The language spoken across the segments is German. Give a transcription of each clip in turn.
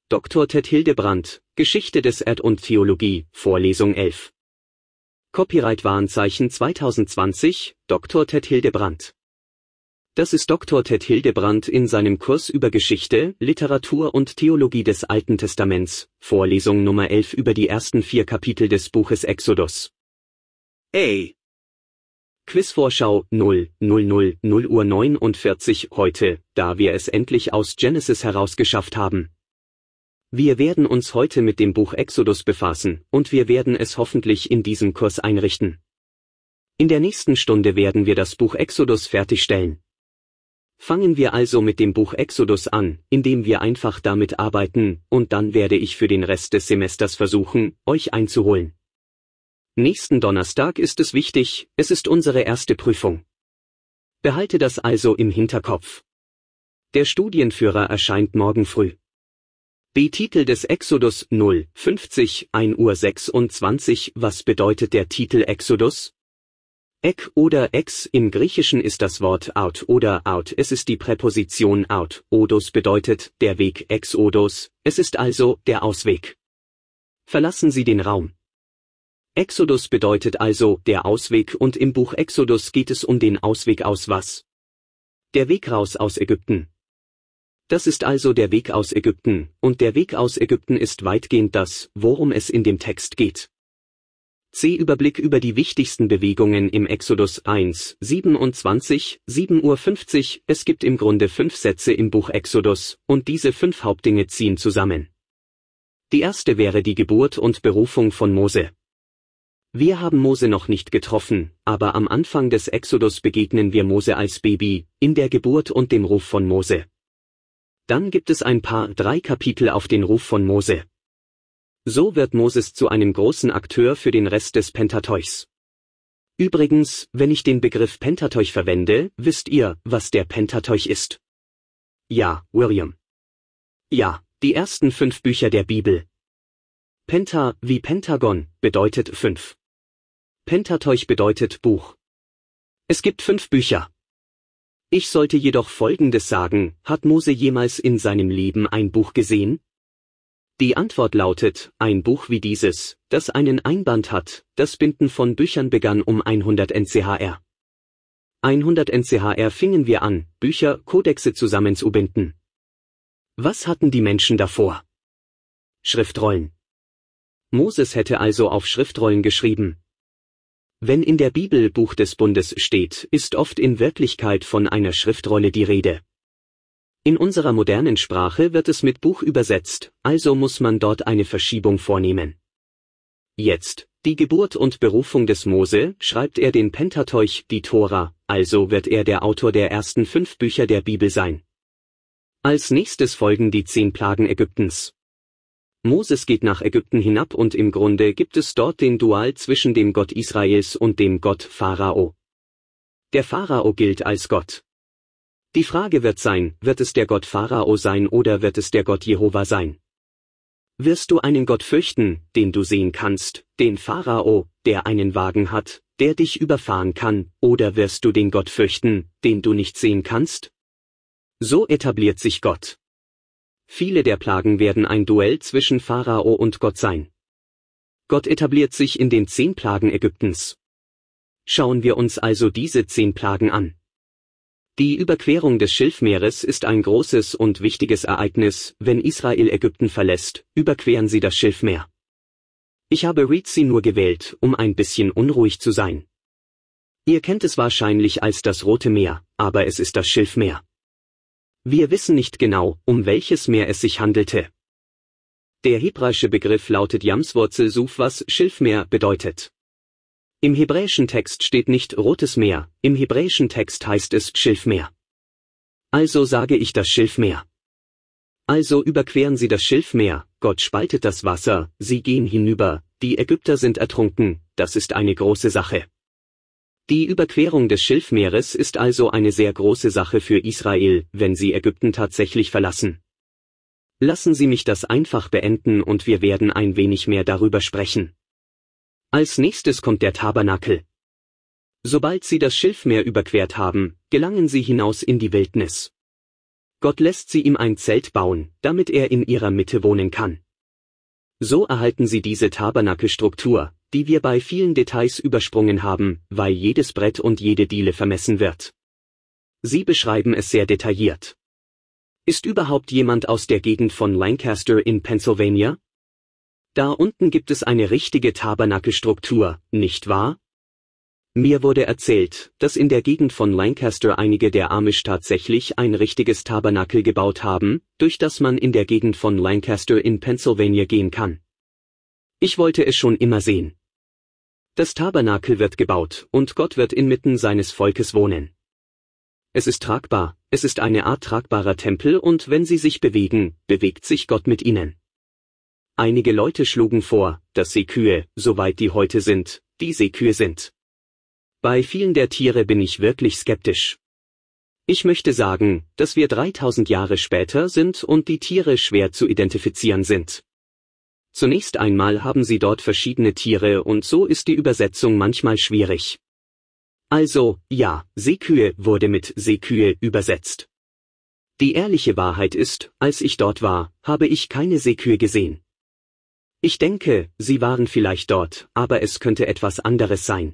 Dr. Ted Hildebrandt, Geschichte des Erd- und Theologie, Vorlesung 11. Copyright-Warnzeichen 2020, Dr. Ted Hildebrandt. Das ist Dr. Ted Hildebrandt in seinem Kurs über Geschichte, Literatur und Theologie des Alten Testaments, Vorlesung Nummer 11 über die ersten 4 Kapitel des Buches Exodus. Quizvorschau 0:00:0:49 heute, da wir es endlich aus Genesis herausgeschafft haben. Wir werden uns heute mit dem Buch Exodus befassen, und wir werden es hoffentlich in diesem Kurs einrichten. In der nächsten Stunde werden wir das Buch Exodus fertigstellen. Fangen wir also mit dem Buch Exodus an, indem wir einfach damit arbeiten, und dann werde ich für den Rest des Semesters versuchen, euch einzuholen. Nächsten Donnerstag ist es wichtig, es ist unsere erste Prüfung. Behalte das also im Hinterkopf. Der Studienführer erscheint morgen früh. Die Titel des Exodus 0:50, 1:26. Was bedeutet der Titel Exodus? Ek oder ex im Griechischen ist das Wort out oder out. Es ist die Präposition out. Odos bedeutet der Weg, Exodus, es ist also der Ausweg. Verlassen Sie den Raum. Exodus bedeutet also der Ausweg, und im Buch Exodus geht es um den Ausweg aus was? Der Weg raus aus Ägypten. Das ist also der Weg aus Ägypten, und der Weg aus Ägypten ist weitgehend das, worum es in dem Text geht. Überblick über die wichtigsten Bewegungen im Exodus 1:27, 7:50. Es gibt im Grunde 5 Sätze im Buch Exodus, und diese 5 Hauptdinge ziehen zusammen. Die erste wäre die Geburt und Berufung von Mose. Wir haben Mose noch nicht getroffen, aber am Anfang des Exodus begegnen wir Mose als Baby, in der Geburt und dem Ruf von Mose. Dann gibt es 3 Kapitel auf den Ruf von Mose. So wird Moses zu einem großen Akteur für den Rest des Pentateuchs. Übrigens, wenn ich den Begriff Pentateuch verwende, wisst ihr, was der Pentateuch ist? Ja, William. Ja, die ersten 5 Bücher der Bibel. Penta, wie Pentagon, bedeutet 5. Pentateuch bedeutet Buch. Es gibt 5 Bücher. Ich sollte jedoch Folgendes sagen: Hat Mose jemals in seinem Leben ein Buch gesehen? Die Antwort lautet, ein Buch wie dieses, das einen Einband hat. Das Binden von Büchern begann um 100 NCHR. 100 NCHR fingen wir an, Bücher, Kodexe zusammenzubinden. Was hatten die Menschen davor? Schriftrollen. Moses hätte also auf Schriftrollen geschrieben. Wenn in der Bibel Buch des Bundes steht, ist oft in Wirklichkeit von einer Schriftrolle die Rede. In unserer modernen Sprache wird es mit Buch übersetzt, also muss man dort eine Verschiebung vornehmen. Jetzt, die Geburt und Berufung des Mose, schreibt er den Pentateuch, die Tora, also wird er der Autor der ersten 5 Bücher der Bibel sein. Als nächstes folgen die 10 Plagen Ägyptens. Moses geht nach Ägypten hinab, und im Grunde gibt es dort den Dual zwischen dem Gott Israels und dem Gott Pharao. Der Pharao gilt als Gott. Die Frage wird sein, wird es der Gott Pharao sein oder wird es der Gott Jehova sein? Wirst du einen Gott fürchten, den du sehen kannst, den Pharao, der einen Wagen hat, der dich überfahren kann, oder wirst du den Gott fürchten, den du nicht sehen kannst? So etabliert sich Gott. Viele der Plagen werden ein Duell zwischen Pharao und Gott sein. Gott etabliert sich in den 10 Plagen Ägyptens. Schauen wir uns also diese 10 Plagen an. Die Überquerung des Schilfmeeres ist ein großes und wichtiges Ereignis. Wenn Israel Ägypten verlässt, überqueren sie das Schilfmeer. Ich habe Red Sea nur gewählt, um ein bisschen unruhig zu sein. Ihr kennt es wahrscheinlich als das Rote Meer, aber es ist das Schilfmeer. Wir wissen nicht genau, um welches Meer es sich handelte. Der hebräische Begriff lautet Jamswurzel Suf, was Schilfmeer bedeutet. Im hebräischen Text steht nicht Rotes Meer, im hebräischen Text heißt es Schilfmeer. Also sage ich das Schilfmeer. Also überqueren sie das Schilfmeer, Gott spaltet das Wasser, sie gehen hinüber, die Ägypter sind ertrunken, das ist eine große Sache. Die Überquerung des Schilfmeeres ist also eine sehr große Sache für Israel, wenn sie Ägypten tatsächlich verlassen. Lassen Sie mich das einfach beenden und wir werden ein wenig mehr darüber sprechen. Als nächstes kommt der Tabernakel. Sobald sie das Schilfmeer überquert haben, gelangen sie hinaus in die Wildnis. Gott lässt sie ihm ein Zelt bauen, damit er in ihrer Mitte wohnen kann. So erhalten sie diese Tabernakelstruktur, die wir bei vielen Details übersprungen haben, weil jedes Brett und jede Diele vermessen wird. Sie beschreiben es sehr detailliert. Ist überhaupt jemand aus der Gegend von Lancaster in Pennsylvania? Da unten gibt es eine richtige Tabernakelstruktur, nicht wahr? Mir wurde erzählt, dass in der Gegend von Lancaster einige der Amish tatsächlich ein richtiges Tabernakel gebaut haben, durch das man in der Gegend von Lancaster in Pennsylvania gehen kann. Ich wollte es schon immer sehen. Das Tabernakel wird gebaut und Gott wird inmitten seines Volkes wohnen. Es ist tragbar, es ist eine Art tragbarer Tempel und wenn sie sich bewegen, bewegt sich Gott mit ihnen. Einige Leute schlugen vor, dass Seekühe, soweit die heute sind, die Seekühe sind. Bei vielen der Tiere bin ich wirklich skeptisch. Ich möchte sagen, dass wir 3000 Jahre später sind und die Tiere schwer zu identifizieren sind. Zunächst einmal haben sie dort verschiedene Tiere und so ist die Übersetzung manchmal schwierig. Also, ja, Seekühe wurde mit Seekühe übersetzt. Die ehrliche Wahrheit ist, als ich dort war, habe ich keine Seekühe gesehen. Ich denke, sie waren vielleicht dort, aber es könnte etwas anderes sein.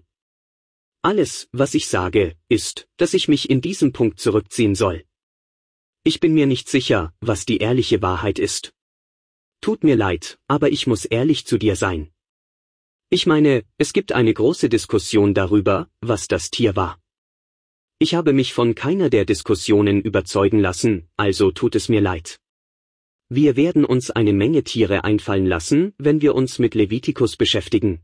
Alles, was ich sage, ist, dass ich mich in diesem Punkt zurückziehen soll. Ich bin mir nicht sicher, was die ehrliche Wahrheit ist. Tut mir leid, aber ich muss ehrlich zu dir sein. Ich meine, es gibt eine große Diskussion darüber, was das Tier war. Ich habe mich von keiner der Diskussionen überzeugen lassen, also tut es mir leid. Wir werden uns eine Menge Tiere einfallen lassen, wenn wir uns mit Levitikus beschäftigen.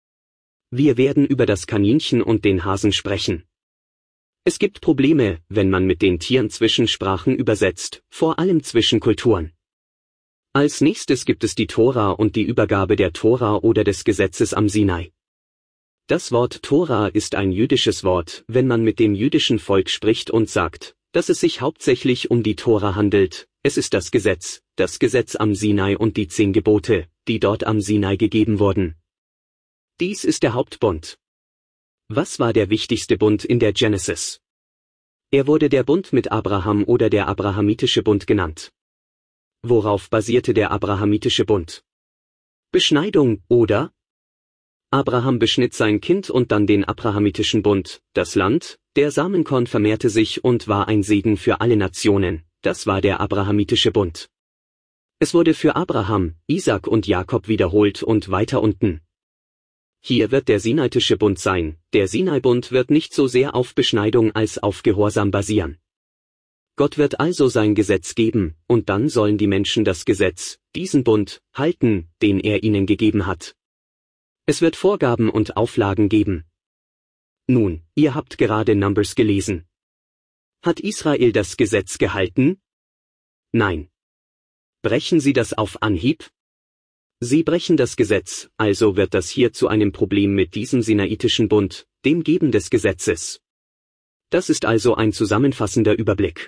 Wir werden über das Kaninchen und den Hasen sprechen. Es gibt Probleme, wenn man mit den Tieren zwischen Sprachen übersetzt, vor allem zwischen Kulturen. Als nächstes gibt es die Tora und die Übergabe der Tora oder des Gesetzes am Sinai. Das Wort Tora ist ein jüdisches Wort, wenn man mit dem jüdischen Volk spricht und sagt, dass es sich hauptsächlich um die Tora handelt. Es ist das Gesetz am Sinai und die 10 Gebote, die dort am Sinai gegeben wurden. Dies ist der Hauptbund. Was war der wichtigste Bund in der Genesis? Er wurde der Bund mit Abraham oder der abrahamitische Bund genannt. Worauf basierte der abrahamitische Bund? Beschneidung, oder? Abraham beschnitt sein Kind und dann den abrahamitischen Bund, das Land, der Samenkorn vermehrte sich und war ein Segen für alle Nationen, das war der abrahamitische Bund. Es wurde für Abraham, Isaak und Jakob wiederholt und weiter unten. Hier wird der sinaitische Bund sein, der Sinai-Bund wird nicht so sehr auf Beschneidung als auf Gehorsam basieren. Gott wird also sein Gesetz geben, und dann sollen die Menschen das Gesetz, diesen Bund, halten, den er ihnen gegeben hat. Es wird Vorgaben und Auflagen geben. Nun, ihr habt gerade Numbers gelesen. Hat Israel das Gesetz gehalten? Nein. Brechen sie das auf Anhieb? Sie brechen das Gesetz, also wird das hier zu einem Problem mit diesem sinaitischen Bund, dem Geben des Gesetzes. Das ist also ein zusammenfassender Überblick.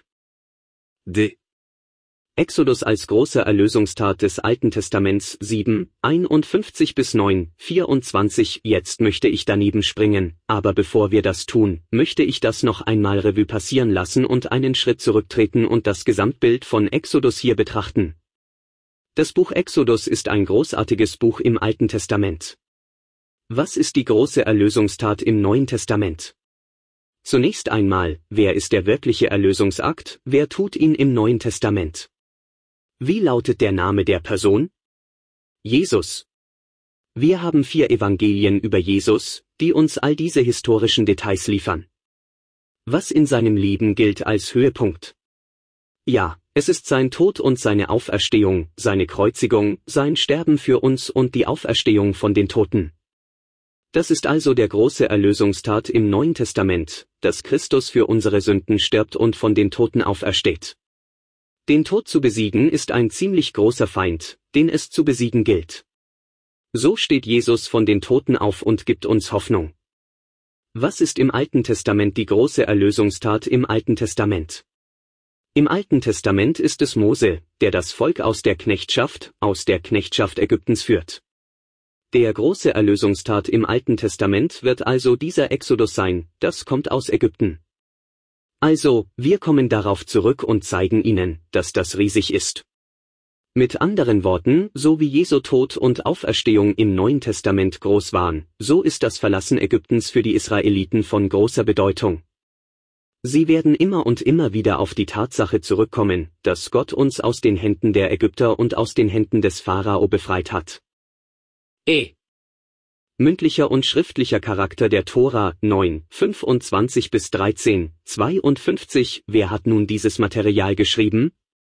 D. Exodus als große Erlösungstat des Alten Testaments 7, 51 bis 9, 24. Jetzt möchte ich daneben springen, aber bevor wir das tun, möchte ich das noch einmal Revue passieren lassen und einen Schritt zurücktreten und das Gesamtbild von Exodus hier betrachten. Das Buch Exodus ist ein großartiges Buch im Alten Testament. Was ist die große Erlösungstat im Neuen Testament? Zunächst einmal, wer ist der wirkliche Erlösungsakt, wer tut ihn im Neuen Testament? Wie lautet der Name der Person? Jesus. Wir haben 4 Evangelien über Jesus, die uns all diese historischen Details liefern. Was in seinem Leben gilt als Höhepunkt? Ja, es ist sein Tod und seine Auferstehung, seine Kreuzigung, sein Sterben für uns und die Auferstehung von den Toten. Das ist also der große Erlösungstat im Neuen Testament, dass Christus für unsere Sünden stirbt und von den Toten aufersteht. Den Tod zu besiegen ist ein ziemlich großer Feind, den es zu besiegen gilt. So steht Jesus von den Toten auf und gibt uns Hoffnung. Was ist im Alten Testament die große Erlösungstat im Alten Testament? Im Alten Testament ist es Mose, der das Volk aus der Knechtschaft Ägyptens führt. Der große Erlösungstat im Alten Testament wird also dieser Exodus sein, das kommt aus Ägypten. Also, wir kommen darauf zurück und zeigen ihnen, dass das riesig ist. Mit anderen Worten, so wie Jesu Tod und Auferstehung im Neuen Testament groß waren, so ist das Verlassen Ägyptens für die Israeliten von großer Bedeutung. Sie werden immer und immer wieder auf die Tatsache zurückkommen, dass Gott uns aus den Händen der Ägypter und aus den Händen des Pharao befreit hat. Mündlicher und schriftlicher Charakter der Tora, 9, 25-13, 52. Wer hat nun dieses Material geschrieben?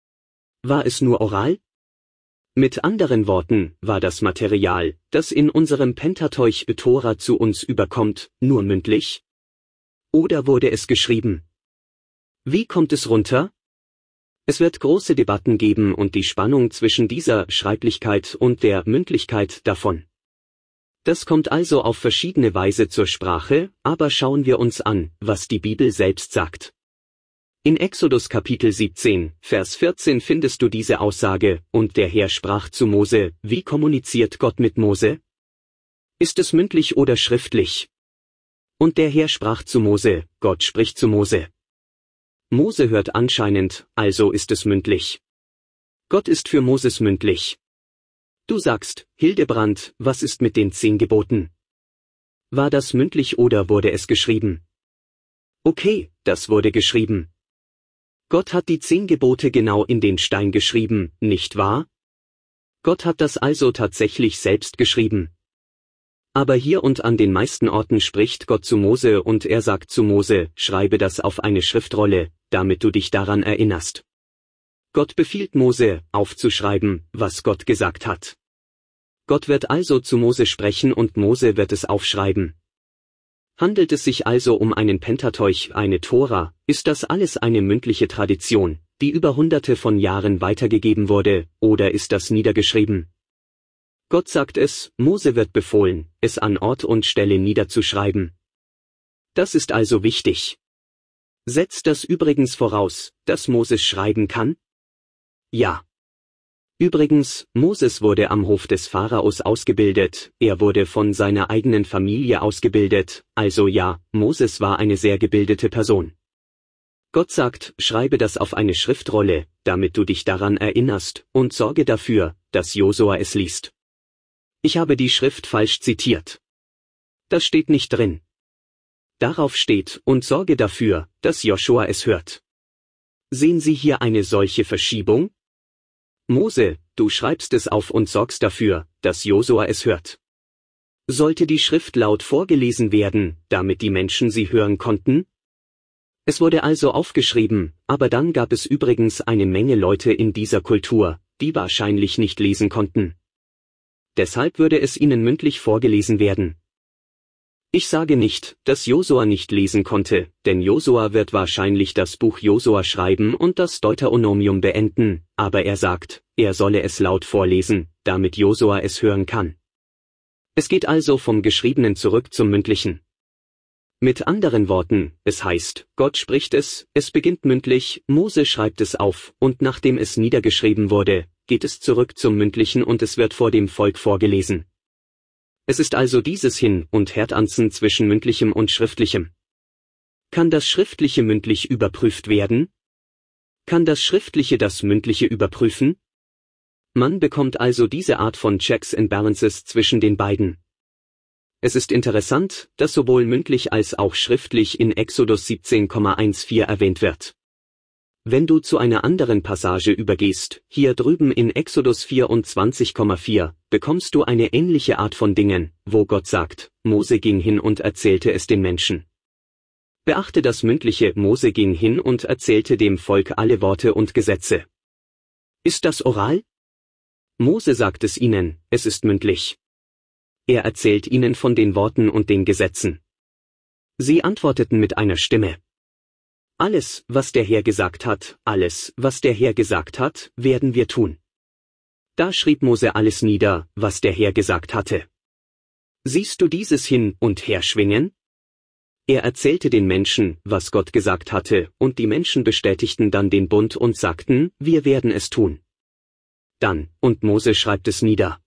War es nur oral? Mit anderen Worten, war das Material, das in unserem Pentateuch Tora zu uns überkommt, nur mündlich? Oder wurde es geschrieben? Wie kommt es runter? Es wird große Debatten geben und die Spannung zwischen dieser Schreiblichkeit und der Mündlichkeit davon. Das kommt also auf verschiedene Weise zur Sprache, aber schauen wir uns an, was die Bibel selbst sagt. In Exodus Kapitel 17, Vers 14 findest du diese Aussage, und der Herr sprach zu Mose, wie kommuniziert Gott mit Mose? Ist es mündlich oder schriftlich? Und der Herr sprach zu Mose, Gott spricht zu Mose. Mose hört anscheinend, also ist es mündlich. Gott ist für Moses mündlich. Du sagst, Hildebrand, was ist mit den 10 Geboten? War das mündlich oder wurde es geschrieben? Okay, das wurde geschrieben. Gott hat die 10 Gebote genau in den Stein geschrieben, nicht wahr? Gott hat das also tatsächlich selbst geschrieben. Aber hier und an den meisten Orten spricht Gott zu Mose und er sagt zu Mose, schreibe das auf eine Schriftrolle, damit du dich daran erinnerst. Gott befiehlt Mose, aufzuschreiben, was Gott gesagt hat. Gott wird also zu Mose sprechen und Mose wird es aufschreiben. Handelt es sich also um einen Pentateuch, eine Tora, ist das alles eine mündliche Tradition, die über Hunderte von Jahren weitergegeben wurde, oder ist das niedergeschrieben? Gott sagt es, Mose wird befohlen, es an Ort und Stelle niederzuschreiben. Das ist also wichtig. Setzt das übrigens voraus, dass Moses schreiben kann? Ja. Übrigens, Moses wurde am Hof des Pharaos ausgebildet, er wurde von seiner eigenen Familie ausgebildet, also ja, Moses war eine sehr gebildete Person. Gott sagt, schreibe das auf eine Schriftrolle, damit du dich daran erinnerst, und sorge dafür, dass Josua es liest. Ich habe die Schrift falsch zitiert. Das steht nicht drin. Darauf steht, und sorge dafür, dass Joshua es hört. Sehen Sie hier eine solche Verschiebung? Mose, du schreibst es auf und sorgst dafür, dass Josua es hört. Sollte die Schrift laut vorgelesen werden, damit die Menschen sie hören konnten? Es wurde also aufgeschrieben, aber dann gab es übrigens eine Menge Leute in dieser Kultur, die wahrscheinlich nicht lesen konnten. Deshalb würde es ihnen mündlich vorgelesen werden. Ich sage nicht, dass Josua nicht lesen konnte, denn Josua wird wahrscheinlich das Buch Josua schreiben und das Deuteronomium beenden, aber er sagt, er solle es laut vorlesen, damit Josua es hören kann. Es geht also vom Geschriebenen zurück zum Mündlichen. Mit anderen Worten, es heißt, Gott spricht es beginnt mündlich, Mose schreibt es auf, und nachdem es niedergeschrieben wurde, geht es zurück zum Mündlichen und es wird vor dem Volk vorgelesen. Es ist also dieses Hin- und Hertanzen zwischen Mündlichem und Schriftlichem. Kann das Schriftliche mündlich überprüft werden? Kann das Schriftliche das Mündliche überprüfen? Man bekommt also diese Art von Checks and Balances zwischen den beiden. Es ist interessant, dass sowohl mündlich als auch schriftlich in Exodus 17,14 erwähnt wird. Wenn du zu einer anderen Passage übergehst, hier drüben in Exodus 24,4, bekommst du eine ähnliche Art von Dingen, wo Gott sagt, Mose ging hin und erzählte es den Menschen. Beachte das mündliche, Mose ging hin und erzählte dem Volk alle Worte und Gesetze. Ist das oral? Mose sagt es ihnen, es ist mündlich. Er erzählt ihnen von den Worten und den Gesetzen. Sie antworteten mit einer Stimme. Alles, was der Herr gesagt hat, alles, was der Herr gesagt hat, werden wir tun. Da schrieb Mose alles nieder, was der Herr gesagt hatte. Siehst du dieses Hin- und Herschwingen? Er erzählte den Menschen, was Gott gesagt hatte, und die Menschen bestätigten dann den Bund und sagten, wir werden es tun. Dann, und Mose schreibt es nieder.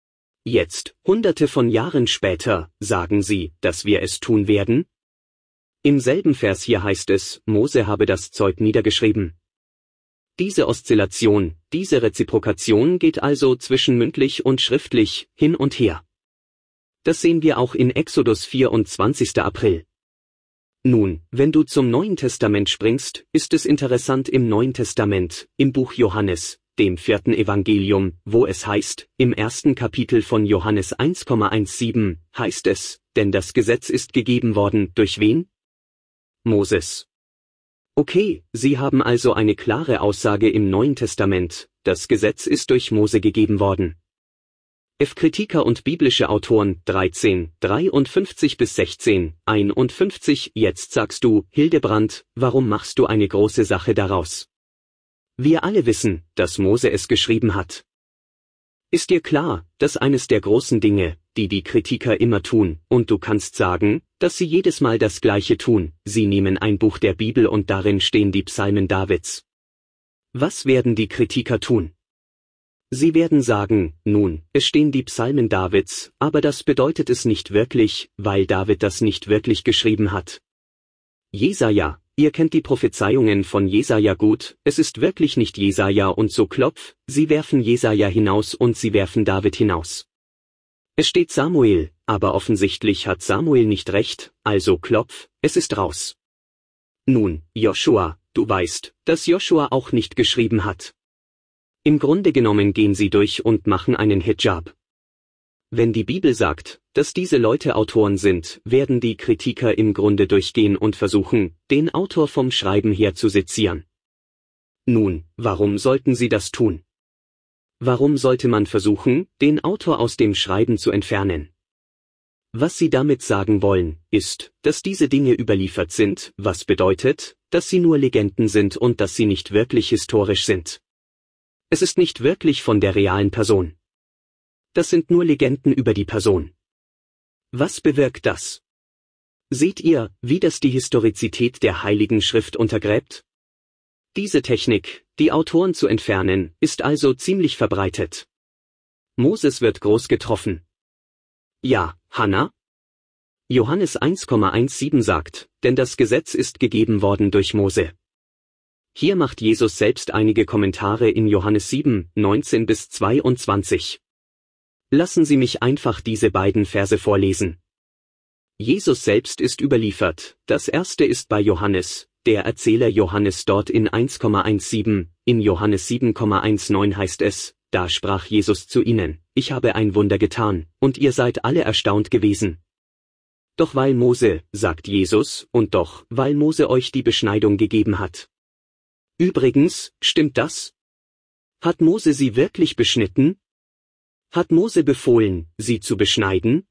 Jetzt, Hunderte von Jahren später, sagen sie, dass wir es tun werden? Im selben Vers hier heißt es, Mose habe das Zeug niedergeschrieben. Diese Oszillation, diese Reziprokation geht also zwischen mündlich und schriftlich, hin und her. Das sehen wir auch in Exodus 24. April. Nun, wenn du zum Neuen Testament springst, ist es interessant im Neuen Testament, im Buch Johannes, dem 4. Evangelium, wo es heißt, im 1. Kapitel von Johannes 1,17, heißt es, denn das Gesetz ist gegeben worden, durch wen? Moses. Okay, Sie haben also eine klare Aussage im Neuen Testament, das Gesetz ist durch Mose gegeben worden. Kritiker und biblische Autoren, 13, 53 bis 16, 51. Jetzt sagst du, Hildebrand, warum machst du eine große Sache daraus? Wir alle wissen, dass Mose es geschrieben hat. Ist dir klar, dass eines der großen Dinge, die die Kritiker immer tun, und du kannst sagen, dass sie jedes Mal das Gleiche tun, sie nehmen ein Buch der Bibel und darin stehen die Psalmen Davids. Was werden die Kritiker tun? Sie werden sagen, nun, es stehen die Psalmen Davids, aber das bedeutet es nicht wirklich, weil David das nicht wirklich geschrieben hat. Jesaja, ihr kennt die Prophezeiungen von Jesaja gut, es ist wirklich nicht Jesaja und so klopf, sie werfen Jesaja hinaus und sie werfen David hinaus. Es steht Samuel, aber offensichtlich hat Samuel nicht recht, also klopf, es ist raus. Nun, Joshua, du weißt, dass Joshua auch nicht geschrieben hat. Im Grunde genommen gehen sie durch und machen einen Hijab. Wenn die Bibel sagt, dass diese Leute Autoren sind, werden die Kritiker im Grunde durchgehen und versuchen, den Autor vom Schreiben her zu sezieren. Nun, warum sollten sie das tun? Warum sollte man versuchen, den Autor aus dem Schreiben zu entfernen? Was sie damit sagen wollen, ist, dass diese Dinge überliefert sind, was bedeutet, dass sie nur Legenden sind und dass sie nicht wirklich historisch sind. Es ist nicht wirklich von der realen Person. Das sind nur Legenden über die Person. Was bewirkt das? Seht ihr, wie das die Historizität der Heiligen Schrift untergräbt? Diese Technik, die Autoren zu entfernen, ist also ziemlich verbreitet. Moses wird groß getroffen. Ja, Hannah? Johannes 1,17 sagt, denn das Gesetz ist gegeben worden durch Mose. Hier macht Jesus selbst einige Kommentare in Johannes 7, 19 bis 22. Lassen Sie mich einfach diese beiden Verse vorlesen. Jesus selbst ist überliefert, das erste ist bei Johannes, der Erzähler Johannes dort in 1,17, in Johannes 7,19 heißt es, da sprach Jesus zu ihnen, ich habe ein Wunder getan, und ihr seid alle erstaunt gewesen. Doch weil Mose, sagt Jesus, und doch, weil Mose euch die Beschneidung gegeben hat. Übrigens, stimmt das? Hat Mose sie wirklich beschnitten? Hat Mose befohlen, sie zu beschneiden?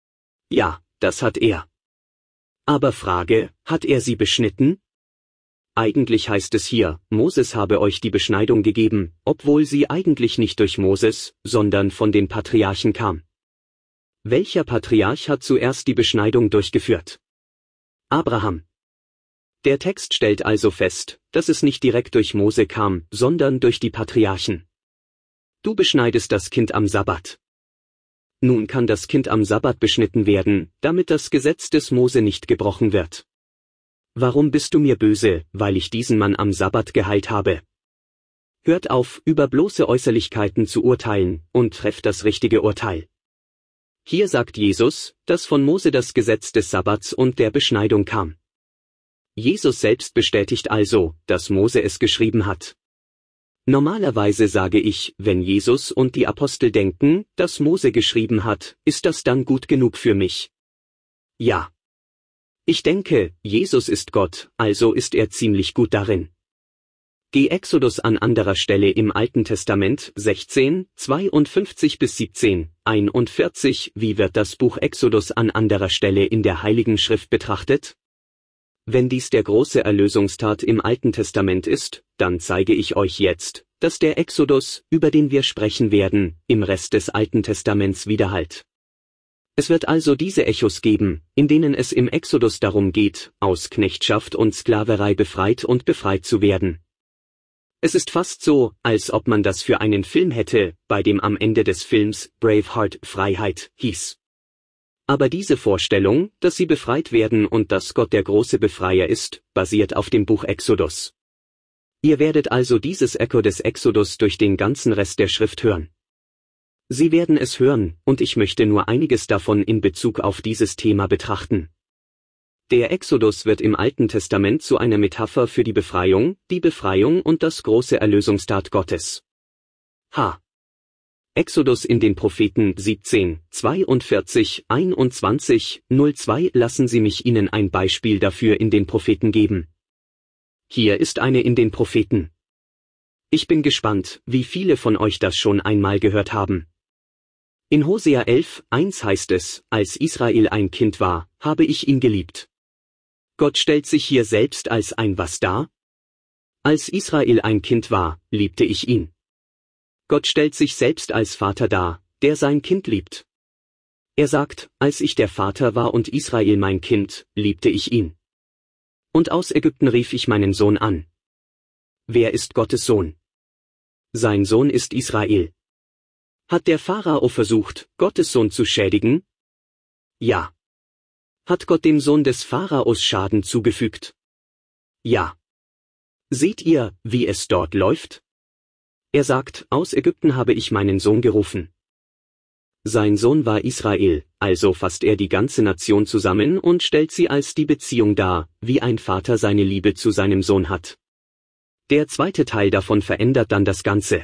Ja, das hat er. Aber Frage, hat er sie beschnitten? Eigentlich heißt es hier, Moses habe euch die Beschneidung gegeben, obwohl sie eigentlich nicht durch Moses, sondern von den Patriarchen kam. Welcher Patriarch hat zuerst die Beschneidung durchgeführt? Abraham. Der Text stellt also fest, dass es nicht direkt durch Mose kam, sondern durch die Patriarchen. Du beschneidest das Kind am Sabbat. Nun kann das Kind am Sabbat beschnitten werden, damit das Gesetz des Mose nicht gebrochen wird. Warum bist du mir böse, weil ich diesen Mann am Sabbat geheilt habe? Hört auf, über bloße Äußerlichkeiten zu urteilen, und trefft das richtige Urteil. Hier sagt Jesus, dass von Mose das Gesetz des Sabbats und der Beschneidung kam. Jesus selbst bestätigt also, dass Mose es geschrieben hat. Normalerweise sage ich, wenn Jesus und die Apostel denken, dass Mose geschrieben hat, ist das dann gut genug für mich? Ja. Ich denke, Jesus ist Gott, also ist er ziemlich gut darin. Geh Exodus an anderer Stelle im Alten Testament 16, 52 bis 17, 41. Wie wird das Buch Exodus an anderer Stelle in der Heiligen Schrift betrachtet? Wenn dies der große Erlösungstat im Alten Testament ist, dann zeige ich euch jetzt, dass der Exodus, über den wir sprechen werden, im Rest des Alten Testaments widerhallt. Es wird also diese Echos geben, in denen es im Exodus darum geht, aus Knechtschaft und Sklaverei befreit zu werden. Es ist fast so, als ob man das für einen Film hätte, bei dem am Ende des Films Braveheart Freiheit hieß. Aber diese Vorstellung, dass sie befreit werden und dass Gott der große Befreier ist, basiert auf dem Buch Exodus. Ihr werdet also dieses Echo des Exodus durch den ganzen Rest der Schrift hören. Sie werden es hören, und ich möchte nur einiges davon in Bezug auf dieses Thema betrachten. Der Exodus wird im Alten Testament zu einer Metapher für die Befreiung und das große Erlösungstat Gottes. Exodus in den Propheten 17, 42, 21, 02. Lassen Sie mich Ihnen ein Beispiel dafür in den Propheten geben. Hier ist eine in den Propheten. Ich bin gespannt, wie viele von euch das schon einmal gehört haben. In Hosea 11, 1 heißt es, als Israel ein Kind war, habe ich ihn geliebt. Gott stellt sich hier selbst als ein was dar? Als Israel ein Kind war, liebte ich ihn. Gott stellt sich selbst als Vater dar, der sein Kind liebt. Er sagt, als ich der Vater war und Israel mein Kind, liebte ich ihn. Und aus Ägypten rief ich meinen Sohn an. Wer ist Gottes Sohn? Sein Sohn ist Israel. Hat der Pharao versucht, Gottes Sohn zu schädigen? Ja. Hat Gott dem Sohn des Pharaos Schaden zugefügt? Ja. Seht ihr, wie es dort läuft? Er sagt, aus Ägypten habe ich meinen Sohn gerufen. Sein Sohn war Israel, also fasst er die ganze Nation zusammen und stellt sie als die Beziehung dar, wie ein Vater seine Liebe zu seinem Sohn hat. Der zweite Teil davon verändert dann das Ganze.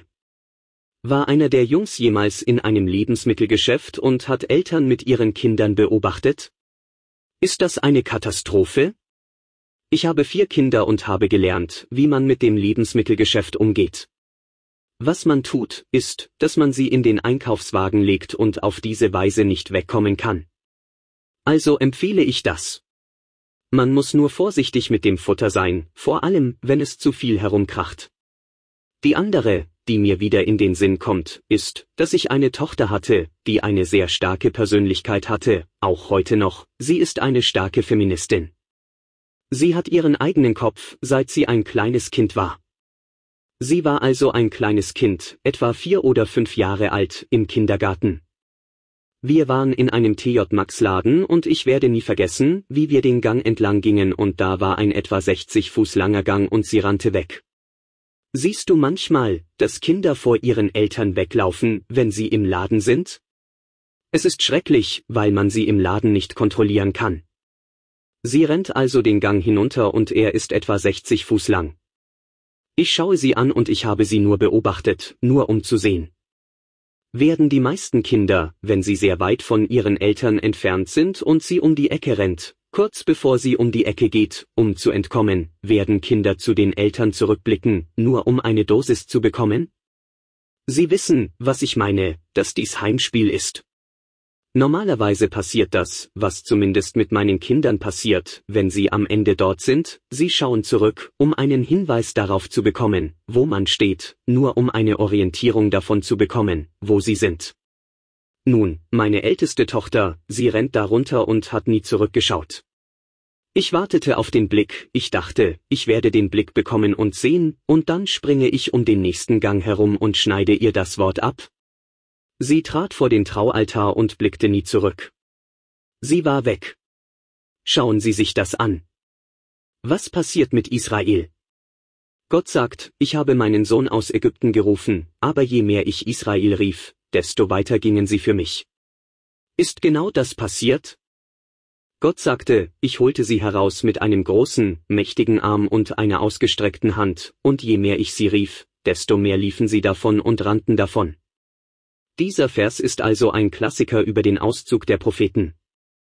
War einer der Jungs jemals in einem Lebensmittelgeschäft und hat Eltern mit ihren Kindern beobachtet? Ist das eine Katastrophe? Ich habe 4 Kinder und habe gelernt, wie man mit dem Lebensmittelgeschäft umgeht. Was man tut, ist, dass man sie in den Einkaufswagen legt und auf diese Weise nicht wegkommen kann. Also empfehle ich das. Man muss nur vorsichtig mit dem Futter sein, vor allem, wenn es zu viel herumkracht. Die andere, die mir wieder in den Sinn kommt, ist, dass ich eine Tochter hatte, die eine sehr starke Persönlichkeit hatte, auch heute noch, sie ist eine starke Feministin. Sie hat ihren eigenen Kopf, seit sie ein kleines Kind war. Sie war also ein kleines Kind, etwa 4 oder 5 Jahre alt, im Kindergarten. Wir waren in einem TJ-Maxx-Laden und ich werde nie vergessen, wie wir den Gang entlang gingen und da war ein etwa 60 Fuß langer Gang und sie rannte weg. Siehst du manchmal, dass Kinder vor ihren Eltern weglaufen, wenn sie im Laden sind? Es ist schrecklich, weil man sie im Laden nicht kontrollieren kann. Sie rennt also den Gang hinunter und er ist etwa 60 Fuß lang. Ich schaue sie an und ich habe sie nur beobachtet, nur um zu sehen. Werden die meisten Kinder, wenn sie sehr weit von ihren Eltern entfernt sind und sie um die Ecke rennt, kurz bevor sie um die Ecke geht, um zu entkommen, werden Kinder zu den Eltern zurückblicken, nur um eine Dosis zu bekommen? Sie wissen, was ich meine, dass dies Heimspiel ist. Normalerweise passiert das, was zumindest mit meinen Kindern passiert, wenn sie am Ende dort sind, sie schauen zurück, um einen Hinweis darauf zu bekommen, wo man steht, nur um eine Orientierung davon zu bekommen, wo sie sind. Nun, meine älteste Tochter, sie rennt da runter und hat nie zurückgeschaut. Ich wartete auf den Blick, ich dachte, ich werde den Blick bekommen und sehen, und dann springe ich um den nächsten Gang herum und schneide ihr das Wort ab. Sie trat vor den Traualtar und blickte nie zurück. Sie war weg. Schauen Sie sich das an. Was passiert mit Israel? Gott sagt, ich habe meinen Sohn aus Ägypten gerufen, aber je mehr ich Israel rief, desto weiter gingen sie für mich. Ist genau das passiert? Gott sagte, ich holte sie heraus mit einem großen, mächtigen Arm und einer ausgestreckten Hand, und je mehr ich sie rief, desto mehr liefen sie davon und rannten davon. Dieser Vers ist also ein Klassiker über den Auszug der Propheten.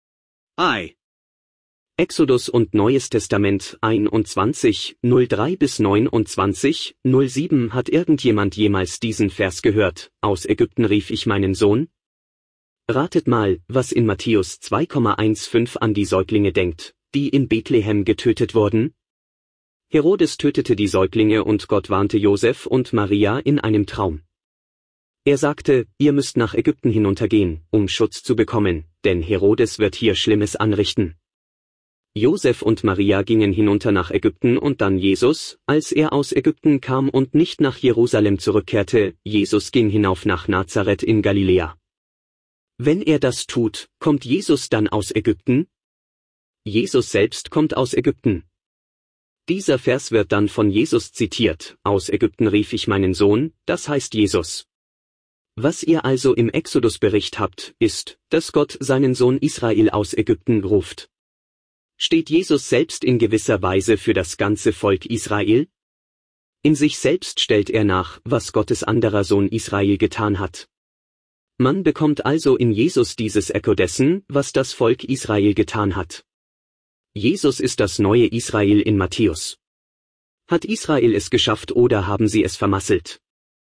Exodus und Neues Testament 21, 03 bis 29, 07. Hat irgendjemand jemals diesen Vers gehört, aus Ägypten rief ich meinen Sohn? Ratet mal, was in Matthäus 2,15 an die Säuglinge denkt, die in Bethlehem getötet wurden? Herodes tötete die Säuglinge und Gott warnte Josef und Maria in einem Traum. Er sagte, ihr müsst nach Ägypten hinuntergehen, um Schutz zu bekommen, denn Herodes wird hier Schlimmes anrichten. Josef und Maria gingen hinunter nach Ägypten und dann Jesus, als er aus Ägypten kam und nicht nach Jerusalem zurückkehrte, Jesus ging hinauf nach Nazareth in Galiläa. Wenn er das tut, kommt Jesus dann aus Ägypten? Jesus selbst kommt aus Ägypten. Dieser Vers wird dann von Jesus zitiert: Aus Ägypten rief ich meinen Sohn, das heißt Jesus. Was ihr also im Exodus-Bericht habt, ist, dass Gott seinen Sohn Israel aus Ägypten ruft. Steht Jesus selbst in gewisser Weise für das ganze Volk Israel? In sich selbst stellt er nach, was Gottes anderer Sohn Israel getan hat. Man bekommt also in Jesus dieses Echo dessen, was das Volk Israel getan hat. Jesus ist das neue Israel in Matthäus. Hat Israel es geschafft oder haben sie es vermasselt?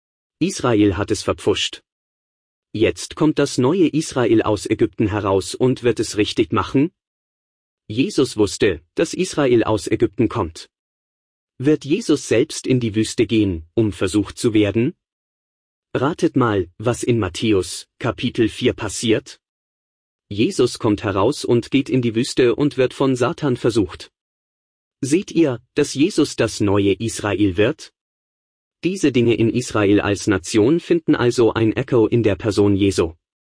Israel hat es verpfuscht. Jetzt kommt das neue Israel aus Ägypten heraus und wird es richtig machen? Jesus wusste, dass Israel aus Ägypten kommt. Wird Jesus selbst in die Wüste gehen, um versucht zu werden? Ratet mal, was in Matthäus, Kapitel 4 passiert? Jesus kommt heraus und geht in die Wüste und wird von Satan versucht. Seht ihr, dass Jesus das neue Israel wird? Diese Dinge in Israel als Nation finden also ein Echo in der Person Jesu.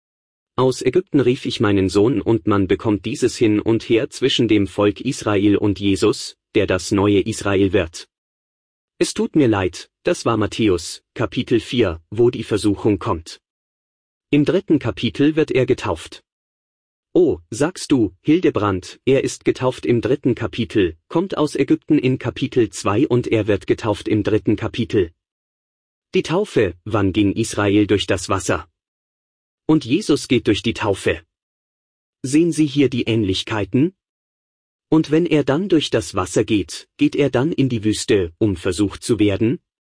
Aus Ägypten rief ich meinen Sohn, und man bekommt dieses hin und her zwischen dem Volk Israel und Jesus, der das neue Israel wird. Es tut mir leid, das war Matthäus, Kapitel 4, wo die Versuchung kommt. Im 3. Kapitel wird er getauft. Oh, sagst du, Hildebrand, er ist getauft im 3. Kapitel, kommt aus Ägypten in Kapitel 2 und er wird getauft im 3. Kapitel. Die Taufe, wann ging Israel durch das Wasser? Und Jesus geht durch die Taufe. Sehen Sie hier die Ähnlichkeiten? Und wenn er dann durch das Wasser geht, geht er dann in die Wüste, um versucht zu werden?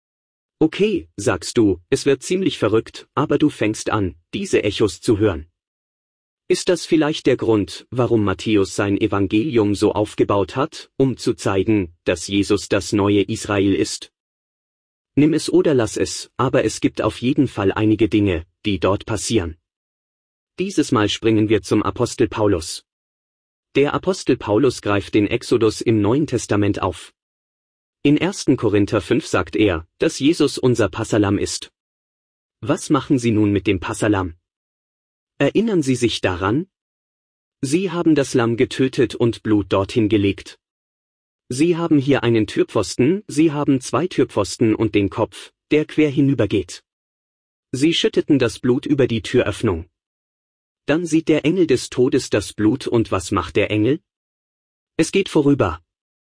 Okay, sagst du, es wird ziemlich verrückt, aber du fängst an, diese Echos zu hören. Ist das vielleicht der Grund, warum Matthäus sein Evangelium so aufgebaut hat, um zu zeigen, dass Jesus das neue Israel ist? Nimm es oder lass es, aber es gibt auf jeden Fall einige Dinge, die dort passieren. Dieses Mal springen wir zum Apostel Paulus. Der Apostel Paulus greift den Exodus im Neuen Testament auf. In 1. Korinther 5 sagt er, dass Jesus unser Passahlamm ist. Was machen Sie nun mit dem Passahlamm? Erinnern Sie sich daran? Sie haben das Lamm getötet und Blut dorthin gelegt. Sie haben hier einen Türpfosten, Sie haben 2 Türpfosten und den Kopf, der quer hinübergeht. Sie schütteten das Blut über die Türöffnung. Dann sieht der Engel des Todes das Blut und was macht der Engel? Es geht vorüber.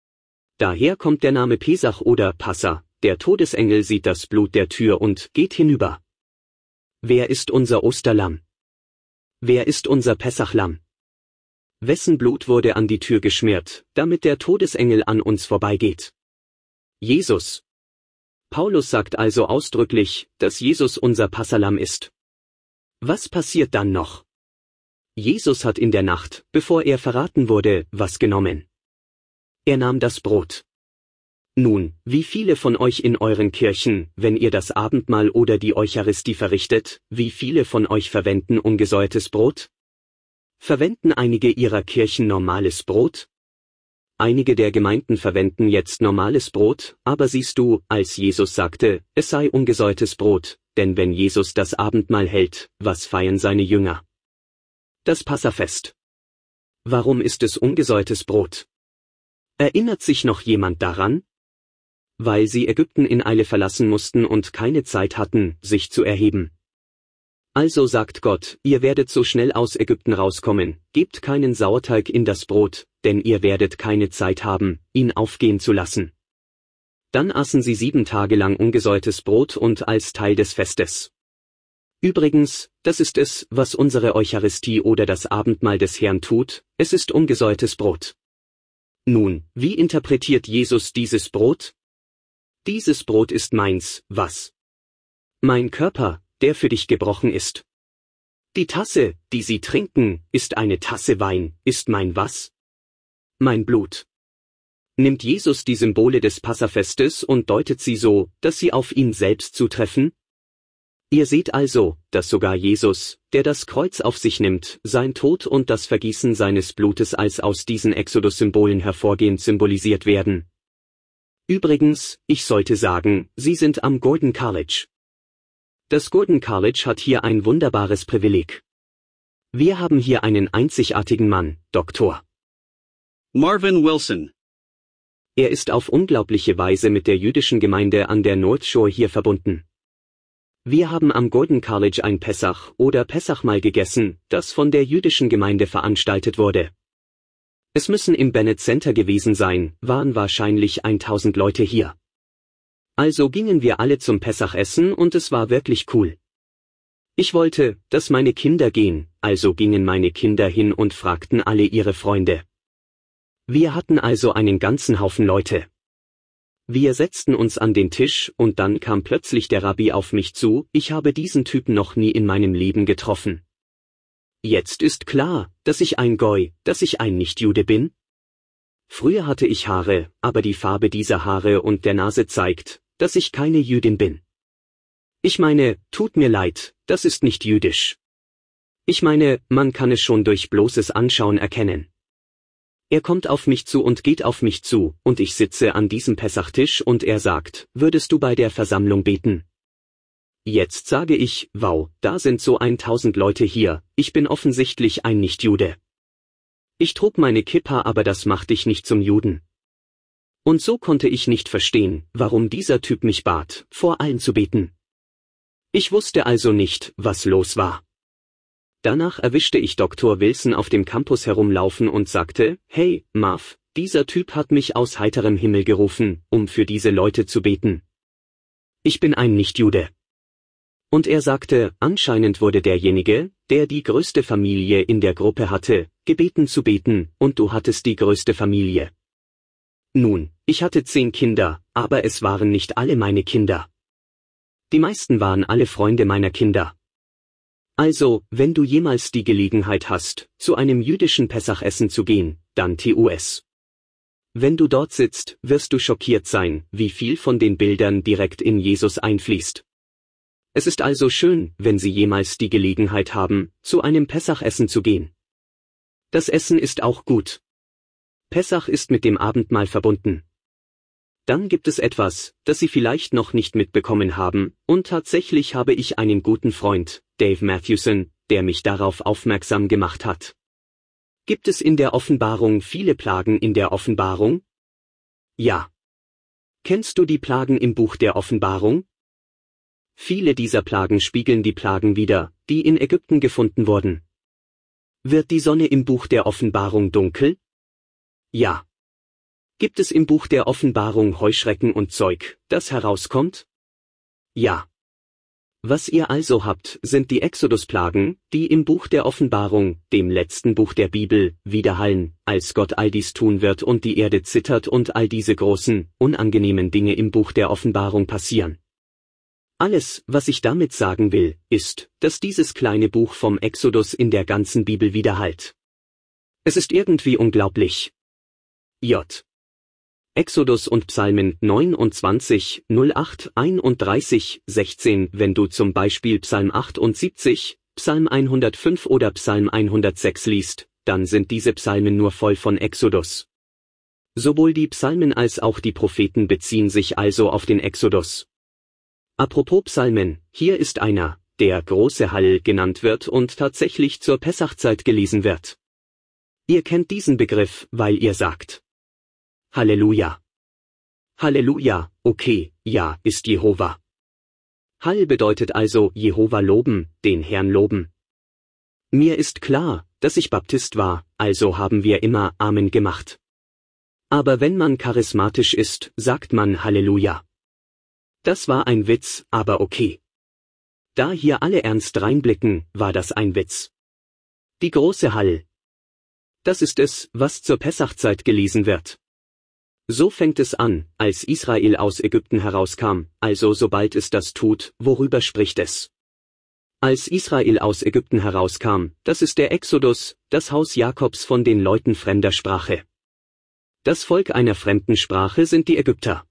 Daher kommt der Name Pesach oder Passa, der Todesengel sieht das Blut der Tür und geht hinüber. Wer ist unser Osterlamm? Wer ist unser Pessachlamm? Wessen Blut wurde an die Tür geschmiert, damit der Todesengel an uns vorbeigeht? Jesus. Paulus sagt also ausdrücklich, dass Jesus unser Passahlamm ist. Was passiert dann noch? Jesus hat in der Nacht, bevor er verraten wurde, was genommen. Er nahm das Brot. Nun, wie viele von euch in euren Kirchen, wenn ihr das Abendmahl oder die Eucharistie verrichtet, wie viele von euch verwenden ungesäuertes Brot? Verwenden einige ihrer Kirchen normales Brot? Einige der Gemeinden verwenden jetzt normales Brot, aber siehst du, als Jesus sagte, es sei ungesäuertes Brot, denn wenn Jesus das Abendmahl hält, was feiern seine Jünger? Das Passafest. Warum ist es ungesäuertes Brot? Erinnert sich noch jemand daran? Weil sie Ägypten in Eile verlassen mussten und keine Zeit hatten, sich zu erheben. Also sagt Gott, ihr werdet so schnell aus Ägypten rauskommen, gebt keinen Sauerteig in das Brot, denn ihr werdet keine Zeit haben, ihn aufgehen zu lassen. Dann aßen sie 7 Tage lang ungesäuertes Brot und als Teil des Festes. Übrigens, das ist es, was unsere Eucharistie oder das Abendmahl des Herrn tut, es ist ungesäuertes Brot. Nun, wie interpretiert Jesus dieses Brot? Dieses Brot ist meins, was? Mein Körper, der für dich gebrochen ist. Die Tasse, die sie trinken, ist eine Tasse Wein, ist mein was? Mein Blut. Nimmt Jesus die Symbole des Passafestes und deutet sie so, dass sie auf ihn selbst zutreffen? Ihr seht also, dass sogar Jesus, der das Kreuz auf sich nimmt, sein Tod und das Vergießen seines Blutes als aus diesen Exodus-Symbolen hervorgehend symbolisiert werden. Übrigens, ich sollte sagen, Sie sind am Gordon College. Das Gordon College hat hier ein wunderbares Privileg. Wir haben hier einen einzigartigen Mann, Dr. Marvin Wilson. Er ist auf unglaubliche Weise mit der jüdischen Gemeinde an der North Shore hier verbunden. Wir haben am Gordon College ein Pessach oder Pessachmahl gegessen, das von der jüdischen Gemeinde veranstaltet wurde. Es müssen im Bennett Center gewesen sein, waren wahrscheinlich 1000 Leute hier. Also gingen wir alle zum Pessachessen und es war wirklich cool. Ich wollte, dass meine Kinder gehen, also gingen meine Kinder hin und fragten alle ihre Freunde. Wir hatten also einen ganzen Haufen Leute. Wir setzten uns an den Tisch und dann kam plötzlich der Rabbi auf mich zu, ich habe diesen Typen noch nie in meinem Leben getroffen. Jetzt ist klar, dass ich ein Goy, dass ich ein Nicht-Jude bin. Früher hatte ich Haare, aber die Farbe dieser Haare und der Nase zeigt, dass ich keine Jüdin bin. Ich meine, tut mir leid, das ist nicht jüdisch. Ich meine, man kann es schon durch bloßes Anschauen erkennen. Er kommt auf mich zu und geht auf mich zu, und ich sitze an diesem Pessachtisch und er sagt, würdest du bei der Versammlung beten? Jetzt sage ich, wow, da sind so 1000 Leute hier, ich bin offensichtlich ein Nicht-Jude. Ich trug meine Kippa, aber das macht dich nicht zum Juden. Und so konnte ich nicht verstehen, warum dieser Typ mich bat, vor allen zu beten. Ich wusste also nicht, was los war. Danach erwischte ich Dr. Wilson auf dem Campus herumlaufen und sagte, hey, Marv, dieser Typ hat mich aus heiterem Himmel gerufen, um für diese Leute zu beten. Ich bin ein Nicht-Jude. Und er sagte, anscheinend wurde derjenige, der die größte Familie in der Gruppe hatte, gebeten zu beten, und du hattest die größte Familie. Nun, ich hatte 10 Kinder, aber es waren nicht alle meine Kinder. Die meisten waren alle Freunde meiner Kinder. Also, wenn du jemals die Gelegenheit hast, zu einem jüdischen Pessachessen zu gehen, dann TUS. Wenn du dort sitzt, wirst du schockiert sein, wie viel von den Bildern direkt in Jesus einfließt. Es ist also schön, wenn Sie jemals die Gelegenheit haben, zu einem Pessachessen zu gehen. Das Essen ist auch gut. Pessach ist mit dem Abendmahl verbunden. Dann gibt es etwas, das Sie vielleicht noch nicht mitbekommen haben, und tatsächlich habe ich einen guten Freund, Dave Matthewson, der mich darauf aufmerksam gemacht hat. Gibt es in der Offenbarung viele Plagen in der Offenbarung? Ja. Kennst du die Plagen im Buch der Offenbarung? Viele dieser Plagen spiegeln die Plagen wider, die in Ägypten gefunden wurden. Wird die Sonne im Buch der Offenbarung dunkel? Ja. Gibt es im Buch der Offenbarung Heuschrecken und Zeug, das herauskommt? Ja. Was ihr also habt, sind die Exodus-Plagen, die im Buch der Offenbarung, dem letzten Buch der Bibel, widerhallen, als Gott all dies tun wird und die Erde zittert und all diese großen, unangenehmen Dinge im Buch der Offenbarung passieren. Alles, was ich damit sagen will, ist, dass dieses kleine Buch vom Exodus in der ganzen Bibel widerhallt. Es ist irgendwie unglaublich. J. Exodus und Psalmen 29, 08, 31, 16. Wenn du zum Beispiel Psalm 78, Psalm 105 oder Psalm 106 liest, dann sind diese Psalmen nur voll von Exodus. Sowohl die Psalmen als auch die Propheten beziehen sich also auf den Exodus. Apropos Psalmen, hier ist einer, der große Hall genannt wird und tatsächlich zur Pessachzeit gelesen wird. Ihr kennt diesen Begriff, weil ihr sagt: Halleluja. Halleluja, okay, ja, ist Jehova. Hall bedeutet also Jehova loben, den Herrn loben. Mir ist klar, dass ich Baptist war, also haben wir immer Amen gemacht. Aber wenn man charismatisch ist, sagt man Halleluja. Das war ein Witz, aber okay. Da hier alle ernst reinblicken, war das ein Witz. Die große Hall. Das ist es, was zur Pessachzeit gelesen wird. So fängt es an, als Israel aus Ägypten herauskam, also sobald es das tut, worüber spricht es? Als Israel aus Ägypten herauskam, das ist der Exodus, das Haus Jakobs von den Leuten fremder Sprache. Das Volk einer fremden Sprache sind die Ägypter.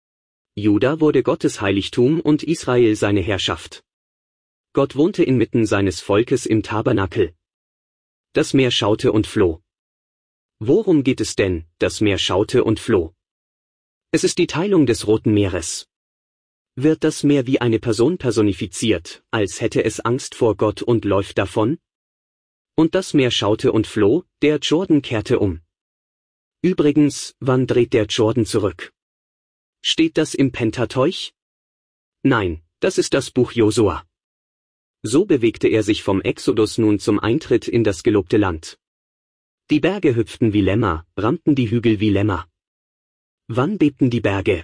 Juda wurde Gottes Heiligtum und Israel seine Herrschaft. Gott wohnte inmitten seines Volkes im Tabernakel. Das Meer schaute und floh. Worum geht es denn, das Meer schaute und floh? Es ist die Teilung des Roten Meeres. Wird das Meer wie eine Person personifiziert, als hätte es Angst vor Gott und läuft davon? Und das Meer schaute und floh, der Jordan kehrte um. Übrigens, wann dreht der Jordan zurück? Steht das im Pentateuch? Nein, das ist das Buch Josua. So bewegte er sich vom Exodus nun zum Eintritt in das gelobte Land. Die Berge hüpften wie Lämmer, rammten die Hügel wie Lämmer. Wann bebten die Berge?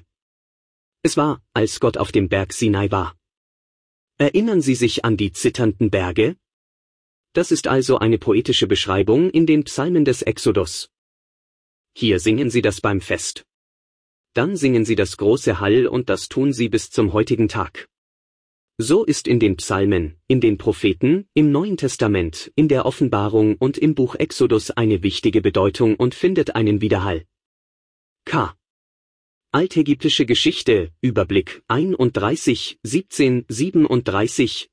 Es war, als Gott auf dem Berg Sinai war. Erinnern Sie sich an die zitternden Berge? Das ist also eine poetische Beschreibung in den Psalmen des Exodus. Hier singen sie das beim Fest. Dann singen sie das große Hall und das tun sie bis zum heutigen Tag. So ist in den Psalmen, in den Propheten, im Neuen Testament, in der Offenbarung und im Buch Exodus eine wichtige Bedeutung und findet einen Widerhall. K. Altägyptische Geschichte, Überblick, 31, 17, 37,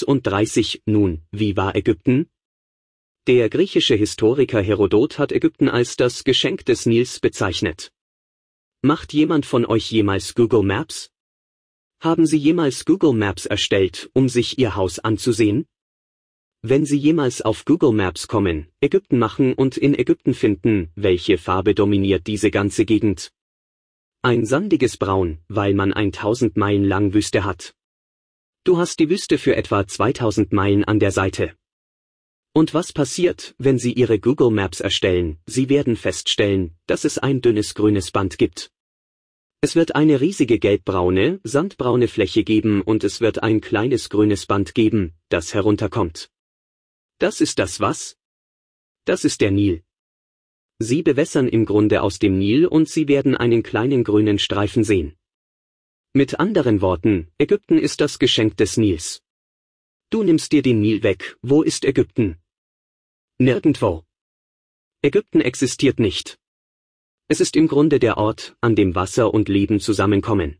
36. Nun, wie war Ägypten? Der griechische Historiker Herodot hat Ägypten als das Geschenk des Nils bezeichnet. Macht jemand von euch jemals Google Maps? Haben Sie jemals Google Maps erstellt, um sich Ihr Haus anzusehen? Wenn Sie jemals auf Google Maps kommen, Ägypten machen und in Ägypten finden, welche Farbe dominiert diese ganze Gegend? Ein sandiges Braun, weil man 1000 Meilen lang Wüste hat. Du hast die Wüste für etwa 2000 Meilen an der Seite. Und was passiert, wenn Sie Ihre Google Maps erstellen? Sie werden feststellen, dass es ein dünnes grünes Band gibt. Es wird eine riesige gelbbraune, sandbraune Fläche geben und es wird ein kleines grünes Band geben, das herunterkommt. Das ist das was? Das ist der Nil. Sie bewässern im Grunde aus dem Nil und Sie werden einen kleinen grünen Streifen sehen. Mit anderen Worten, Ägypten ist das Geschenk des Nils. Du nimmst dir den Nil weg, wo ist Ägypten? Nirgendwo. Ägypten existiert nicht. Es ist im Grunde der Ort, an dem Wasser und Leben zusammenkommen.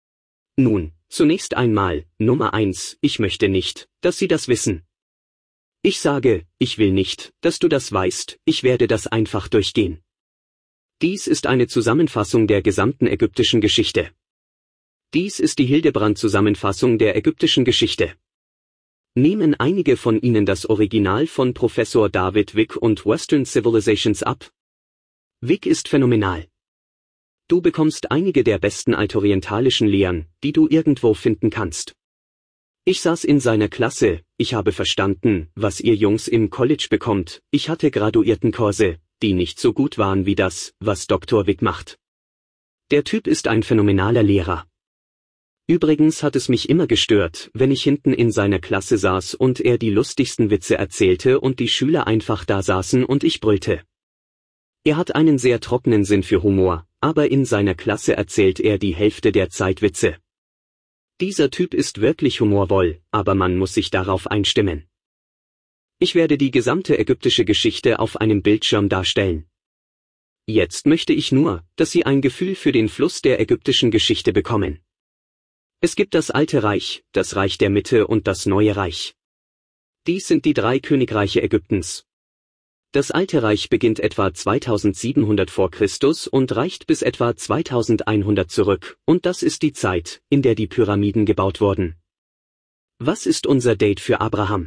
Nun, zunächst einmal, Nummer 1, ich möchte nicht, dass Sie das wissen. Ich sage, ich will nicht, dass du das weißt, ich werde das einfach durchgehen. Dies ist eine Zusammenfassung der gesamten ägyptischen Geschichte. Dies ist die Hildebrand-Zusammenfassung der ägyptischen Geschichte. Nehmen einige von Ihnen das Original von Professor David Wick und Western Civilizations ab? Wick ist phänomenal. Du bekommst einige der besten altorientalischen Lehren, die du irgendwo finden kannst. Ich saß in seiner Klasse, ich habe verstanden, was ihr Jungs im College bekommt, ich hatte Graduiertenkurse, die nicht so gut waren wie das, was Dr. Wick macht. Der Typ ist ein phänomenaler Lehrer. Übrigens hat es mich immer gestört, wenn ich hinten in seiner Klasse saß und er die lustigsten Witze erzählte und die Schüler einfach da saßen und ich brüllte. Er hat einen sehr trockenen Sinn für Humor, aber in seiner Klasse erzählt er die Hälfte der Zeit Witze. Dieser Typ ist wirklich humorvoll, aber man muss sich darauf einstimmen. Ich werde die gesamte ägyptische Geschichte auf einem Bildschirm darstellen. Jetzt möchte ich nur, dass Sie ein Gefühl für den Fluss der ägyptischen Geschichte bekommen. Es gibt das Alte Reich, das Reich der Mitte und das Neue Reich. Dies sind die 3 Königreiche Ägyptens. Das Alte Reich beginnt etwa 2700 vor Christus und reicht bis etwa 2100 zurück, und das ist die Zeit, in der die Pyramiden gebaut wurden. Was ist unser Date für Abraham?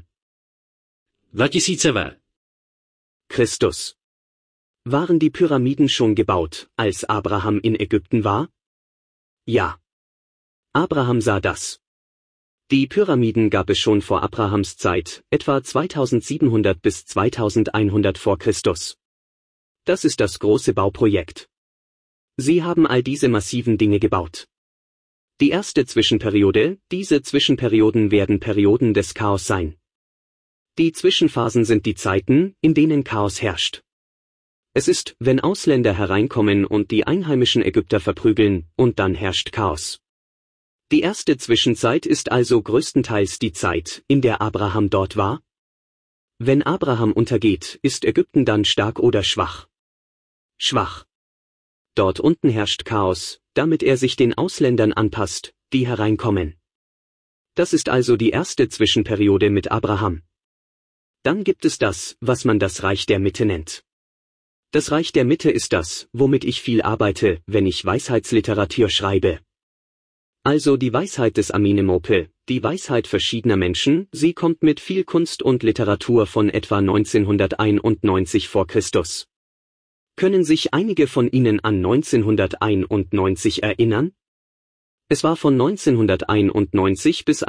2000 Christus. Waren die Pyramiden schon gebaut, als Abraham in Ägypten war? Ja. Abraham sah das. Die Pyramiden gab es schon vor Abrahams Zeit, etwa 2700 bis 2100 vor Christus. Das ist das große Bauprojekt. Sie haben all diese massiven Dinge gebaut. Die erste Zwischenperiode, diese Zwischenperioden werden Perioden des Chaos sein. Die Zwischenphasen sind die Zeiten, in denen Chaos herrscht. Es ist, wenn Ausländer hereinkommen und die einheimischen Ägypter verprügeln, und dann herrscht Chaos. Die erste Zwischenzeit ist also größtenteils die Zeit, in der Abraham dort war. Wenn Abraham untergeht, ist Ägypten dann stark oder schwach? Schwach. Dort unten herrscht Chaos, damit er sich den Ausländern anpasst, die hereinkommen. Das ist also die erste Zwischenperiode mit Abraham. Dann gibt es das, was man das Reich der Mitte nennt. Das Reich der Mitte ist das, womit ich viel arbeite, wenn ich Weisheitsliteratur schreibe. Also die Weisheit des Amenemope, die Weisheit verschiedener Menschen, sie kommt mit viel Kunst und Literatur von etwa 1991 vor Christus. Können sich einige von Ihnen an 1991 erinnern? Es war von 1991 bis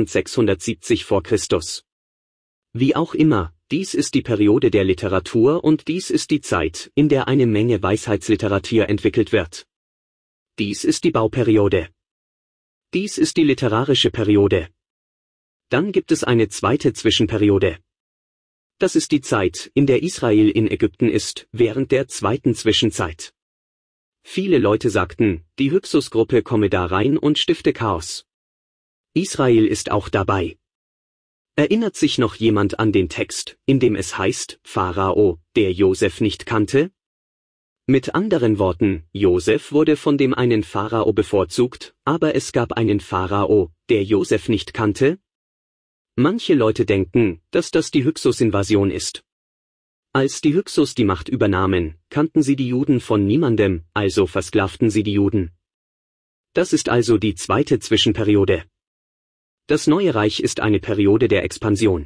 1670 vor Christus. Wie auch immer, dies ist die Periode der Literatur und dies ist die Zeit, in der eine Menge Weisheitsliteratur entwickelt wird. Dies ist die Bauperiode. Dies ist die literarische Periode. Dann gibt es eine zweite Zwischenperiode. Das ist die Zeit, in der Israel in Ägypten ist, während der zweiten Zwischenzeit. Viele Leute sagten, die Hyksos-Gruppe komme da rein und stifte Chaos. Israel ist auch dabei. Erinnert sich noch jemand an den Text, in dem es heißt, Pharao, der Josef nicht kannte? Mit anderen Worten, Josef wurde von dem einen Pharao bevorzugt, aber es gab einen Pharao, der Josef nicht kannte? Manche Leute denken, dass das die Hyksos-Invasion ist. Als die Hyksos die Macht übernahmen, kannten sie die Juden von niemandem, also versklavten sie die Juden. Das ist also die zweite Zwischenperiode. Das neue Reich ist eine Periode der Expansion.